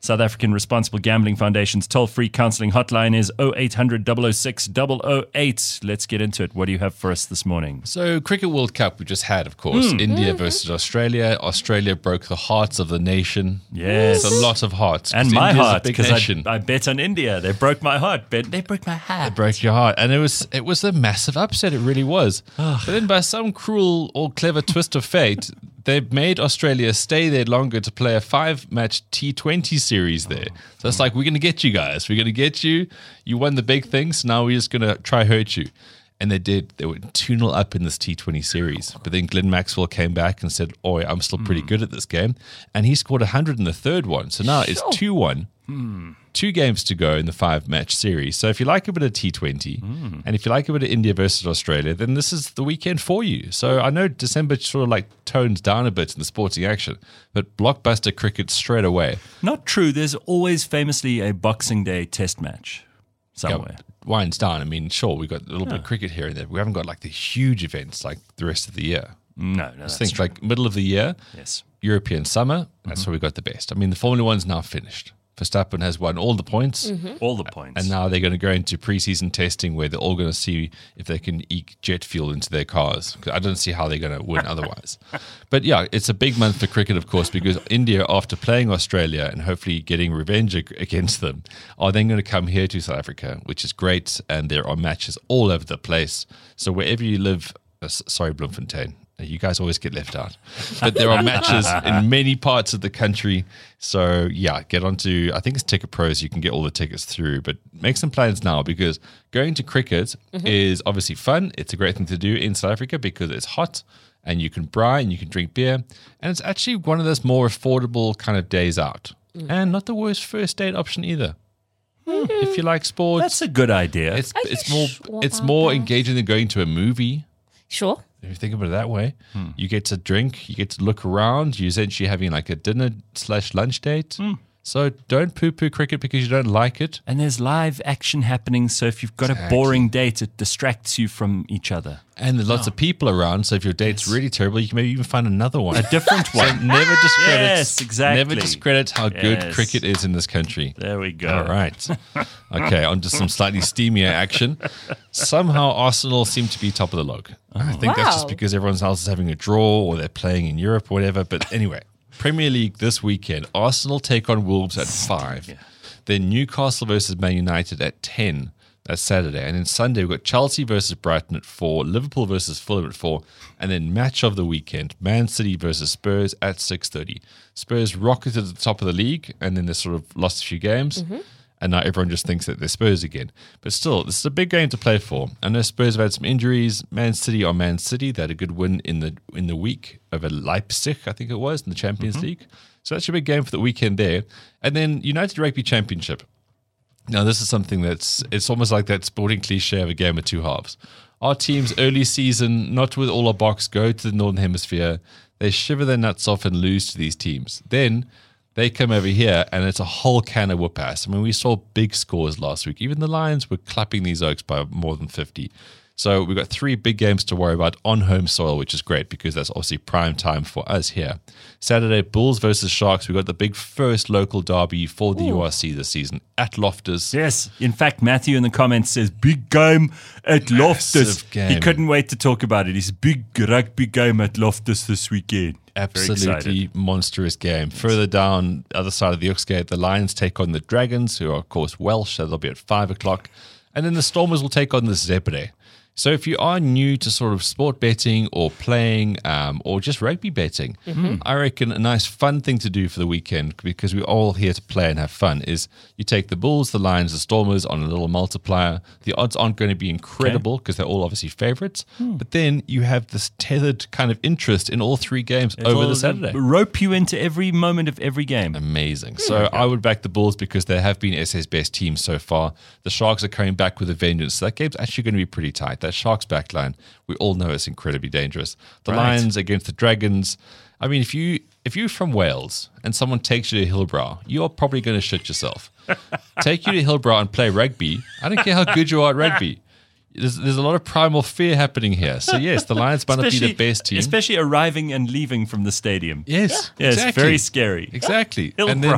South African Responsible Gambling Foundation's toll-free counseling hotline is oh eight hundred, double oh six, double oh eight. Let's get into it. What do you have for us this morning? So, Cricket World Cup we just had, of course. Mm. India versus Australia. Australia broke the hearts of the nation. Yes. It's a lot of hearts. And 'cause my India's a heart, big because nation. I, I bet on India. They broke my heart. Bet they broke my heart. It broke your heart. And it was it was a massive upset. It really was. But then by some cruel or clever twist of fate, they made Australia stay there longer to play a five-match T twenty series there. So it's like, we're going to get you guys. We're going to get you. You won the big things. Now we're just going to try hurt you. And they did. They were two nil up in this T twenty series. But then Glenn Maxwell came back and said, "Oi, I'm still pretty good at this game." And he scored one hundred in the third one. So now it's two one. Two games to go in the five-match series. So if you like a bit of T twenty, mm. and if you like a bit of India versus Australia, then this is the weekend for you. So I know December sort of like tones down a bit in the sporting action, but blockbuster cricket straight away. Not true. There's always famously a Boxing Day test match somewhere. Yeah, winds down. I mean, sure, we've got a little bit of cricket here and there. But we haven't got like the huge events like the rest of the year. No, no, that's Think true. like middle of the year, Yes. European summer, that's mm-hmm. where we got the best. I mean, the Formula One's now finished. Verstappen has won all the points. Mm-hmm. All the points. And now they're going to go into preseason testing where they're all going to see if they can eke jet fuel into their cars. I don't see how they're going to win otherwise. But yeah, it's a big month for cricket, of course, because India, after playing Australia and hopefully getting revenge ag- against them, are then going to come here to South Africa, which is great. And there are matches all over the place. So wherever you live, uh, sorry, Bloemfontein. You guys always get left out. But there are matches in many parts of the country. So, yeah, get onto, I think it's Ticket Pros. You can get all the tickets through. But make some plans now because going to cricket mm-hmm. is obviously fun. It's a great thing to do in South Africa because it's hot and you can braai and you can drink beer. And it's actually one of those more affordable kind of days out. Mm. And not the worst first date option either. Mm. If you like sports. That's a good idea. It's, it's more, it's more engaging than going to a movie. Sure. If you think about it that way, hmm. you get to drink, you get to look around, you're essentially having like a dinner slash lunch date. Hmm. So don't poo-poo cricket because you don't like it. And there's live action happening, so if you've got exactly. a boring date, it distracts you from each other. And there's lots oh. of people around, so if your date's yes. really terrible, you can maybe even find another one. A different one. So never discredit, yes, exactly. Never discredit how yes. good cricket is in this country. There we go. All right. Okay, on to some slightly steamier action. Somehow Arsenal seem to be top of the log. Oh. I think wow. that's just because everyone else is having a draw or they're playing in Europe or whatever. But anyway. Premier League this weekend. Arsenal take on Wolves at five. Yeah. Then Newcastle versus Man United at ten. That's Saturday. And then Sunday, we've got Chelsea versus Brighton at four. Liverpool versus Fulham at four. And then match of the weekend, Man City versus Spurs at six thirty. Spurs rocketed to the top of the league and then they sort of lost a few games. Mm-hmm. And now everyone just thinks that they're Spurs again. But still, this is a big game to play for. I know Spurs have had some injuries. Man City are Man City. They had a good win in the in the week over Leipzig, I think it was, in the Champions mm-hmm. League. So that's a big game for the weekend there. And then United Rugby Championship. Now, this is something that's, it's almost like that sporting cliche of a game of two halves. Our teams early season, not with all our box, go to the Northern Hemisphere. They shiver their nuts off and lose to these teams. Then they come over here and it's a whole can of whoop ass. I mean, we saw big scores last week. Even the Lions were clapping these Oaks by more than fifty. So we've got three big games to worry about on home soil, which is great because that's obviously prime time for us here. Saturday, Bulls versus Sharks. We've got the big first local derby for the Ooh. U R C this season at Loftus. Yes. In fact, Matthew in the comments says, big game at Loftus. Game. He couldn't wait to talk about it. It's a big rugby game at Loftus this weekend. Absolutely monstrous game. Yes. Further down, the other side of the Oxgate, the Lions take on the Dragons, who are, of course, Welsh. So they'll be at five o'clock. And then the Stormers will take on the Zebre. So if you are new to sort of sport betting or playing um, or just rugby betting, mm-hmm. I reckon a nice fun thing to do for the weekend, because we're all here to play and have fun, is you take the Bulls, the Lions, the Stormers on a little multiplier. The odds aren't going to be incredible because okay. they're all obviously favorites. Hmm. But then you have this tethered kind of interest in all three games It'll over the Saturday. Rope you into every moment of every game. Amazing. So okay. I would back the Bulls because they have been S A's best team so far. The Sharks are coming back with a vengeance. So that game's actually going to be pretty tight. That Sharks backline, we all know it's incredibly dangerous. The right. Lions against the Dragons. I mean, if you if you're from Wales and someone takes you to Hillbrow, you're probably going to shit yourself. Take you to Hillbrow and play rugby. I don't care how good you are at rugby. There's, there's a lot of primal fear happening here. So yes, the Lions might not be the best team, especially arriving and leaving from the stadium. Yes, yeah, exactly. It's very scary. Exactly. Hillbrow.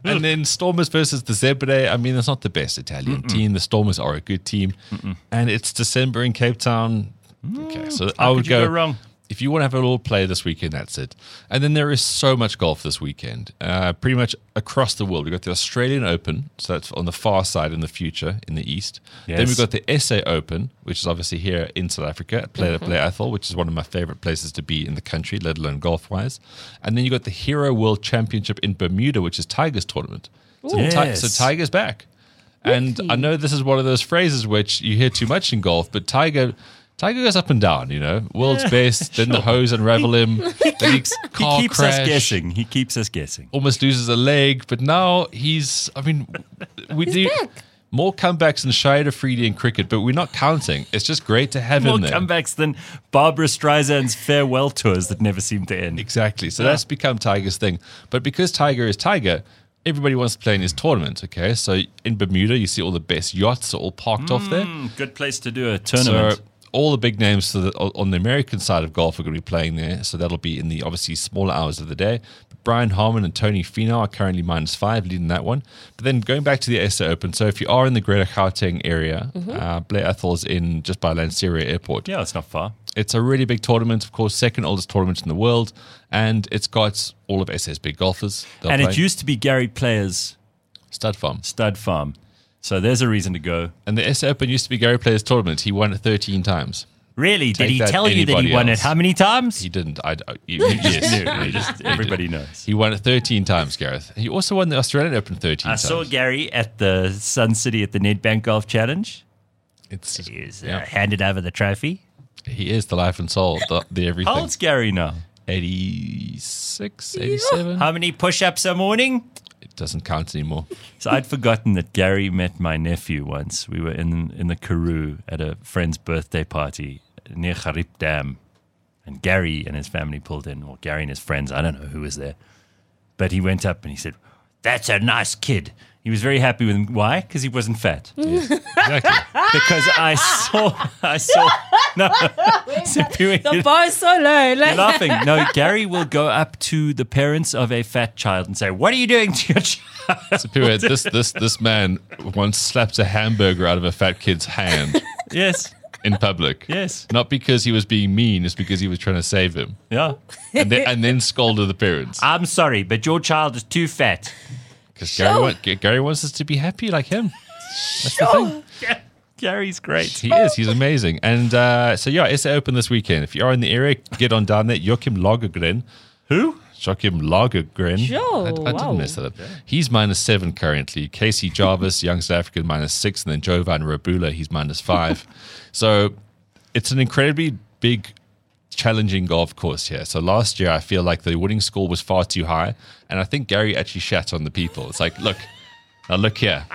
And then Stormers versus the Zebre. I mean, it's not the best Italian Mm-mm. team. The Stormers are a good team. Mm-mm. And it's December in Cape Town. Okay, so How I would could you go, go wrong? If you want to have a little play this weekend, that's it. And then there is so much golf this weekend, uh, pretty much across the world. We've got the Australian Open, so that's on the far side in the future, in the east. Yes. Then we've got the S A Open, which is obviously here in South Africa, at Play mm-hmm. Play Athol, which is one of my favorite places to be in the country, let alone golf-wise. And then you've got the Hero World Championship in Bermuda, which is Tiger's tournament. So, Yes. Ti- so Tiger's back. And Really? I know this is one of those phrases which you hear too much in golf, but Tiger... Tiger goes up and down, you know. World's best, then the hose unravel him. Then he, car He keeps crash, us guessing. He keeps us guessing. almost loses a leg. But now he's, I mean, we do back. more comebacks than Shahid Afridi in cricket, but we're not counting. It's just great to have More him there. comebacks than Barbara Streisand's farewell tours that never seem to end. Exactly. So that's become Tiger's thing. But because Tiger is Tiger, everybody wants to play in his tournament, okay? So in Bermuda, you see all the best yachts are all parked off there. Mm, good place to do a tournament. So all the big names for the, on the American side of golf are going to be playing there. So that'll be in the obviously smaller hours of the day. But Brian Harman and Tony Finau are currently minus five, leading that one. But then going back to the S A Open, so if you are in the Greater Gauteng area, Mm-hmm. uh, Blair Athol's in just by Lanseria Airport. yeah, it's not far. It's a really big tournament, of course, second oldest tournament in the world. And it's got all of S A's big golfers. They'll And play. it used to be Gary Player's Stud Farm. stud farm. So there's a reason to go. And the S A Open used to be Gary Player's tournament. He won it thirteen times. Really? Take Did he that, tell you that he anybody won else. it how many times? He didn't. I, I, you, you just knew. No, just everybody knows. He won it thirteen times, Gareth. He also won the Australian Open thirteen I times. saw Gary at the Sun City at the Nedbank Golf Challenge. It's just, He was uh, yeah. handed over the trophy. He is the life and soul, the, the everything. How old's Gary now? eighty-six, eighty-seven How many push-ups a morning? It doesn't count anymore. So I'd forgotten that Gary met my nephew once. We were in in the Karoo at a friend's birthday party near Garib Dam. And Gary and his family pulled in, or Gary and his friends, I don't know who was there. But he went up and he said, "That's a nice kid." He was very happy with him. Why? Because he wasn't fat. Exactly. Because I saw, I saw, no, The bar is so low. You're Like, laughing. No, Gary will go up to the parents of a fat child and say, "What are you doing to your child?" So, Pua, this this this man once slapped a hamburger out of a fat kid's hand Yes, in public. yes, Not because he was being mean, it's because he was trying to save him, yeah. and then and then scolded the parents. I'm sorry, but your child is too fat. Because Gary, want, Gary wants us to be happy like him. That's the thing. Gary's great. He is. He's amazing. And uh, so, yeah, S A Open this weekend. If you are in the area, get on down there. Joachim Lagergren. Who? Joachim Lagergren. Sure, I, I wow. didn't mess that up. He's minus seven currently. Casey Jarvis, young South African, minus six. And then Jovan Rabula, he's minus five. So it's an incredibly big, challenging golf course here. So last year, I feel like the winning score was far too high. And I think Gary actually shat on the people. It's like, look, now look here.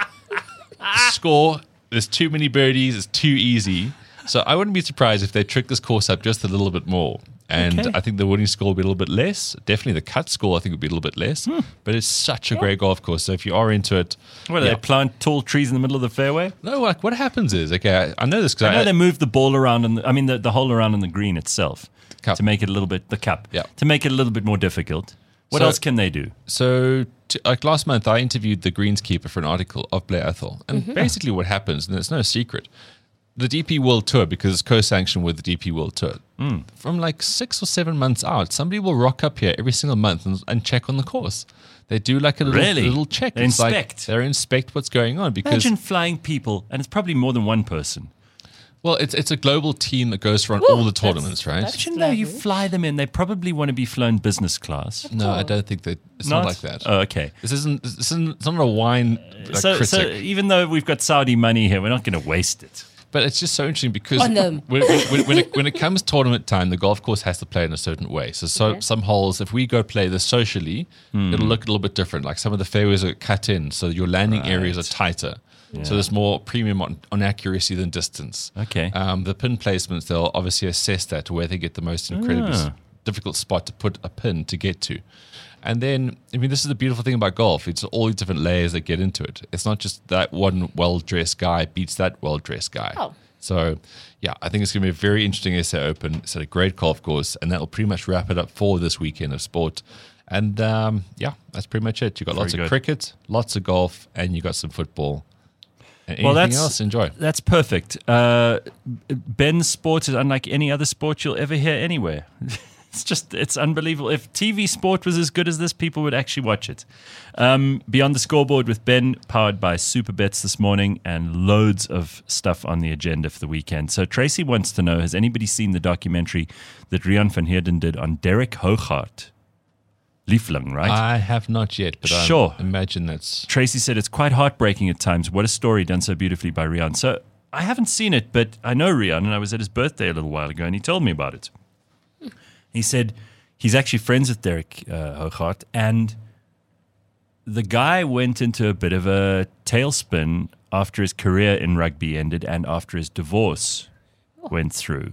Score, there's too many birdies, it's too easy. So I wouldn't be surprised if they trick this course up just a little bit more. And Okay. I think the winning score will be a little bit less. Definitely the cut score, I think, would be a little bit less. Hmm. But it's such a great golf course. So if you are into it, What do yeah. they plant tall trees in the middle of the fairway? No, like what happens is, okay, I, I know this because I know they move the ball around, in the, I mean the, the hole around in the green itself cup. to make it a little bit the cup Yeah. to make it a little bit more difficult. What So- else can they do? So, to, like last month, I interviewed the greenskeeper for an article of Blair Athol. And basically, what happens, and it's no secret, the D P World Tour, because it's co sanctioned with the D P World Tour, from like six or seven months out, somebody will rock up here every single month and, and check on the course. They do like a little, Really? little check. They It's like inspect. they inspect what's going on because, Imagine flying people, and it's probably more than one person. well, it's it's a global team that goes around all the that's- tournaments, right? that's- Imagine though you Lovely. fly them in, they probably want to be flown business class. no, I don't think that it's not, like that. Oh, okay. This isn't. This isn't. It's not a wine uh, So, critic. so even though we've got Saudi money here, we're not going to waste it. But it's just so interesting because On them. when, when, when, it, when it comes tournament time, the golf course has to play in a certain way. So, so Okay. some holes, if we go play this socially, it'll look a little bit different. Like some of the fairways are cut in, so your landing areas are tighter. So there's more premium on, on accuracy than distance. Okay. Um, the pin placements, they'll obviously assess that to where they get the most incredibly Ah. s- difficult spot to put a pin to get to. And then, I mean, this is the beautiful thing about golf. It's all these different layers that get into it. It's not just that one well-dressed guy beats that well-dressed guy. Oh. So, yeah, I think it's going to be a very interesting S A Open. It's at a great golf course, and that will pretty much wrap it up for this weekend of sport. And um, yeah, that's pretty much it. You got lots Very of good. cricket, lots of golf, and you got some football. And Well, anything that's- else, enjoy. That's perfect. Uh, Ben's sport is unlike any other sport you'll ever hear anywhere. It's just, it's unbelievable. If T V sport was as good as this, people would actually watch it. Um, Beyond the Scoreboard with Ben, powered by Super Bets this morning, and loads of stuff on the agenda for the weekend. So Tracy wants to know, has anybody seen the documentary that Rian van Heerden did on Derek Hooghart? Liefling, right? I have not yet, but Sure. I imagine that's Tracy said it's quite heartbreaking at times. What a story done so beautifully by Rian. So I haven't seen it, but I know Rian, and I was at his birthday a little while ago, and he told me about it. He said he's actually friends with Derek uh, Hooghart, and the guy went into a bit of a tailspin after his career in rugby ended and after his divorce went through.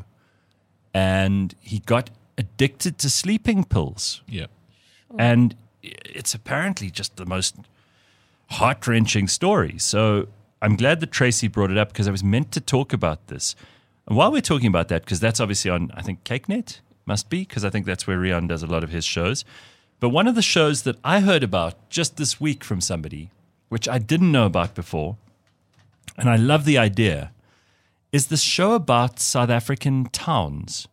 And he got addicted to sleeping pills. yeah. And it's apparently just the most heart-wrenching story. So I'm glad that Tracy brought it up because I was meant to talk about this. And while we're talking about that, because that's obviously on, I think, CakeNet, must be, because I think that's where Rian does a lot of his shows. But one of the shows that I heard about just this week from somebody, which I didn't know about before, and I love the idea, is this show about South African towns.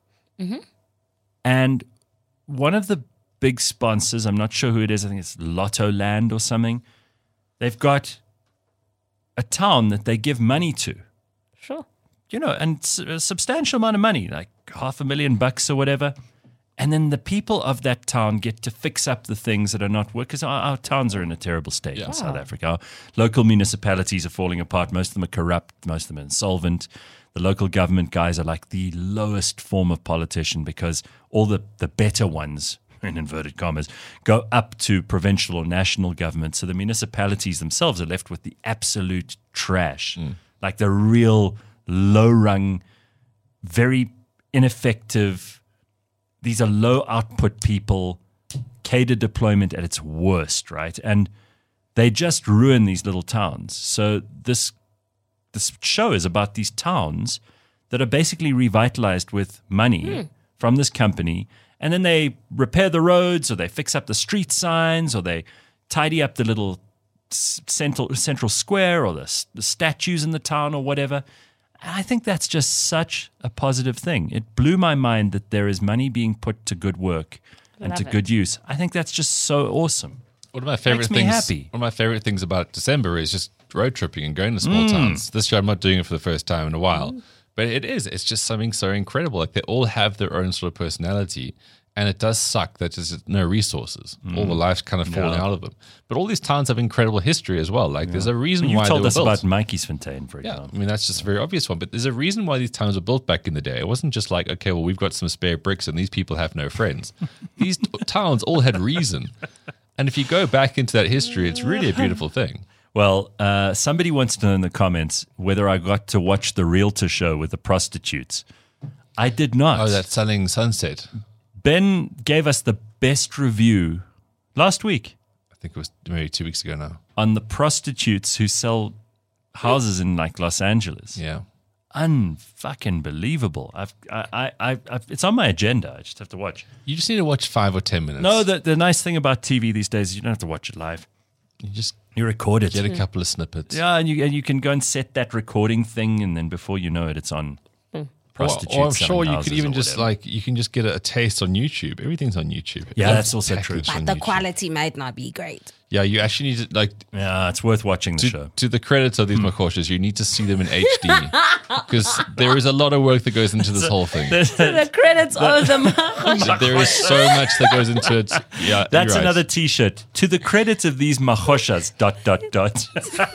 And one of the big sponsors, I'm not sure who it is, I think it's Lotto Land or something, they've got a town that they give money to. Sure. You know, and s- a substantial amount of money, like half a million bucks or whatever. And then the people of that town get to fix up the things that are not working. Because our, our towns are in a terrible state in South Africa. Our local municipalities are falling apart. Most of them are corrupt. Most of them are insolvent. The local government guys are like the lowest form of politician because all the, the better ones, in inverted commas, go up to provincial or national government. So the municipalities themselves are left with the absolute trash. Like the real low-rung, very ineffective. These are low output people, cadre deployment at its worst, right? And they just ruin these little towns. So this this show is about these towns that are basically revitalized with money from this company, and then they repair the roads, or they fix up the street signs, or they tidy up the little s- central central square, or the, s- the statues in the town, or whatever. I think that's just such a positive thing. It blew my mind that there is money being put to good work and Love to it. good use. I think that's just so awesome. One of my favorite Makes me things. happy. One of my favorite things about December is just road tripping and going to Mm. small towns. This year, I'm not doing it for the first time in a while, but it is. It's just something so incredible. Like they all have their own sort of personality, and it does suck that there's just no resources. All the life's kind of falling Mm. Yeah. out of them. But all these towns have incredible history as well. Like there's a reason You why told they were us built. about Mikey's Fontaine, for Yeah, example. I mean that's just a very obvious one, but there's a reason why these towns were built back in the day. It wasn't just like, okay, well we've got some spare bricks and these people have no friends. These t- towns all had reason, and if you go back into that history, it's really a beautiful thing. Well, uh, somebody wants to know in the comments whether I got to watch the Realtor show with the prostitutes. I did not. Oh, that Selling Sunset. Ben gave us the best review last week I think it was maybe two weeks ago now. on the prostitutes who sell houses in like Los Angeles. Yeah. Unfucking believable. I've, I, I, I, I've, it's on my agenda. I just have to watch. You just need to watch five or ten minutes. No, the the nice thing about T V these days is you don't have to watch it live. you just You record it. get a couple of snippets. Yeah, and you and you can go and set that recording thing, and then before you know it, it's on Or, prostitutes. or I'm selling sure you houses could even or just whatever. like you can just get a, a taste on YouTube. Everything's on YouTube. Yeah, Everything's that's also true. packaged But on The YouTube. quality might not be great. Yeah, you actually need to like Yeah, it's worth watching the to, show. to the credits of these Makoshas, you need to see them in H D because there is a lot of work that goes into this whole thing. The credits of them. There is so much that goes into it. Yeah, That's you're right. another T-shirt. To the credit of these machoshas. Dot dot dot.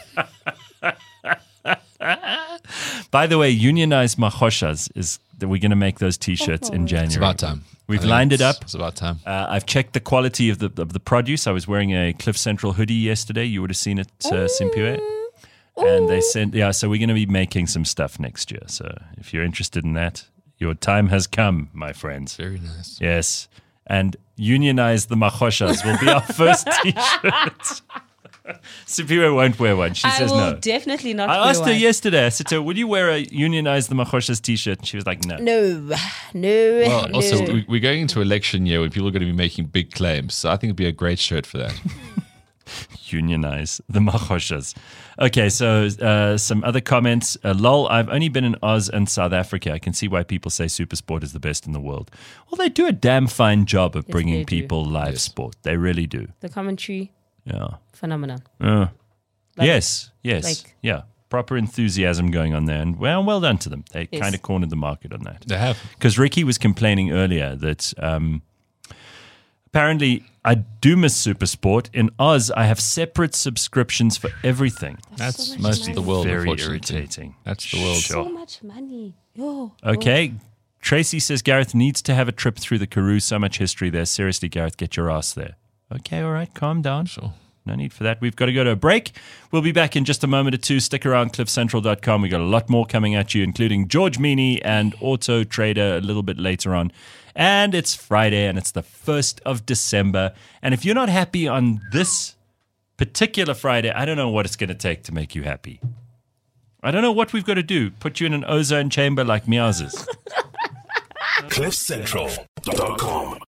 By the way, unionized machoshas is that we're going to make those T-shirts in January. It's about time. We've I think lined it it's- up. It's about time. Uh, I've checked the quality of the of the produce. I was wearing a Cliff Central hoodie yesterday. You would have seen it, uh, Simpiwe. And they sent, yeah, so we're going to be making some stuff next year. So if you're interested in that, your time has come, my friends. Very nice. Yes. And unionize the machoshas will be our first T-shirt. Superior won't wear one. She I says will no. definitely not I wear asked her one. yesterday, I said to her, would you wear a Unionize the Machoshas t-shirt? And she was like, no. No, no, Well, no. also, we- we're going into election year when people are going to be making big claims. So I think it'd be a great shirt for that. Unionize the Machoshas. Okay, so uh, some other comments. Uh, lol, I've only been in Oz and South Africa. I can see why people say Supersport is the best in the world. Well, they do a damn fine job of bringing they do. people live Yes. sport. They really do. The commentary, Yeah. phenomenon. Uh, Like- yes, yes, like- yeah. Proper enthusiasm going on there. And well, well done to them. They Yes. kind of cornered the market on that. They have. Because Ricky was complaining earlier that um, apparently I do miss Supersport. In Oz, I have separate subscriptions for everything. That's so much most money. of the world, Very unfortunately. irritating. That's the world. So much money. Yo. Okay. Tracy says Gareth needs to have a trip through the Karoo. So much history there. Seriously, Gareth, get your ass there. Okay, all right. Calm down. Sure. No need for that. We've got to go to a break. We'll be back in just a moment or two. Stick around, cliff central dot com. We've got a lot more coming at you, including George Meany and Auto Trader a little bit later on. And it's Friday, and it's the first of December. And if you're not happy on this particular Friday, I don't know what it's going to take to make you happy. I don't know what we've got to do. Put you in an ozone chamber like Meows's. cliff central dot com.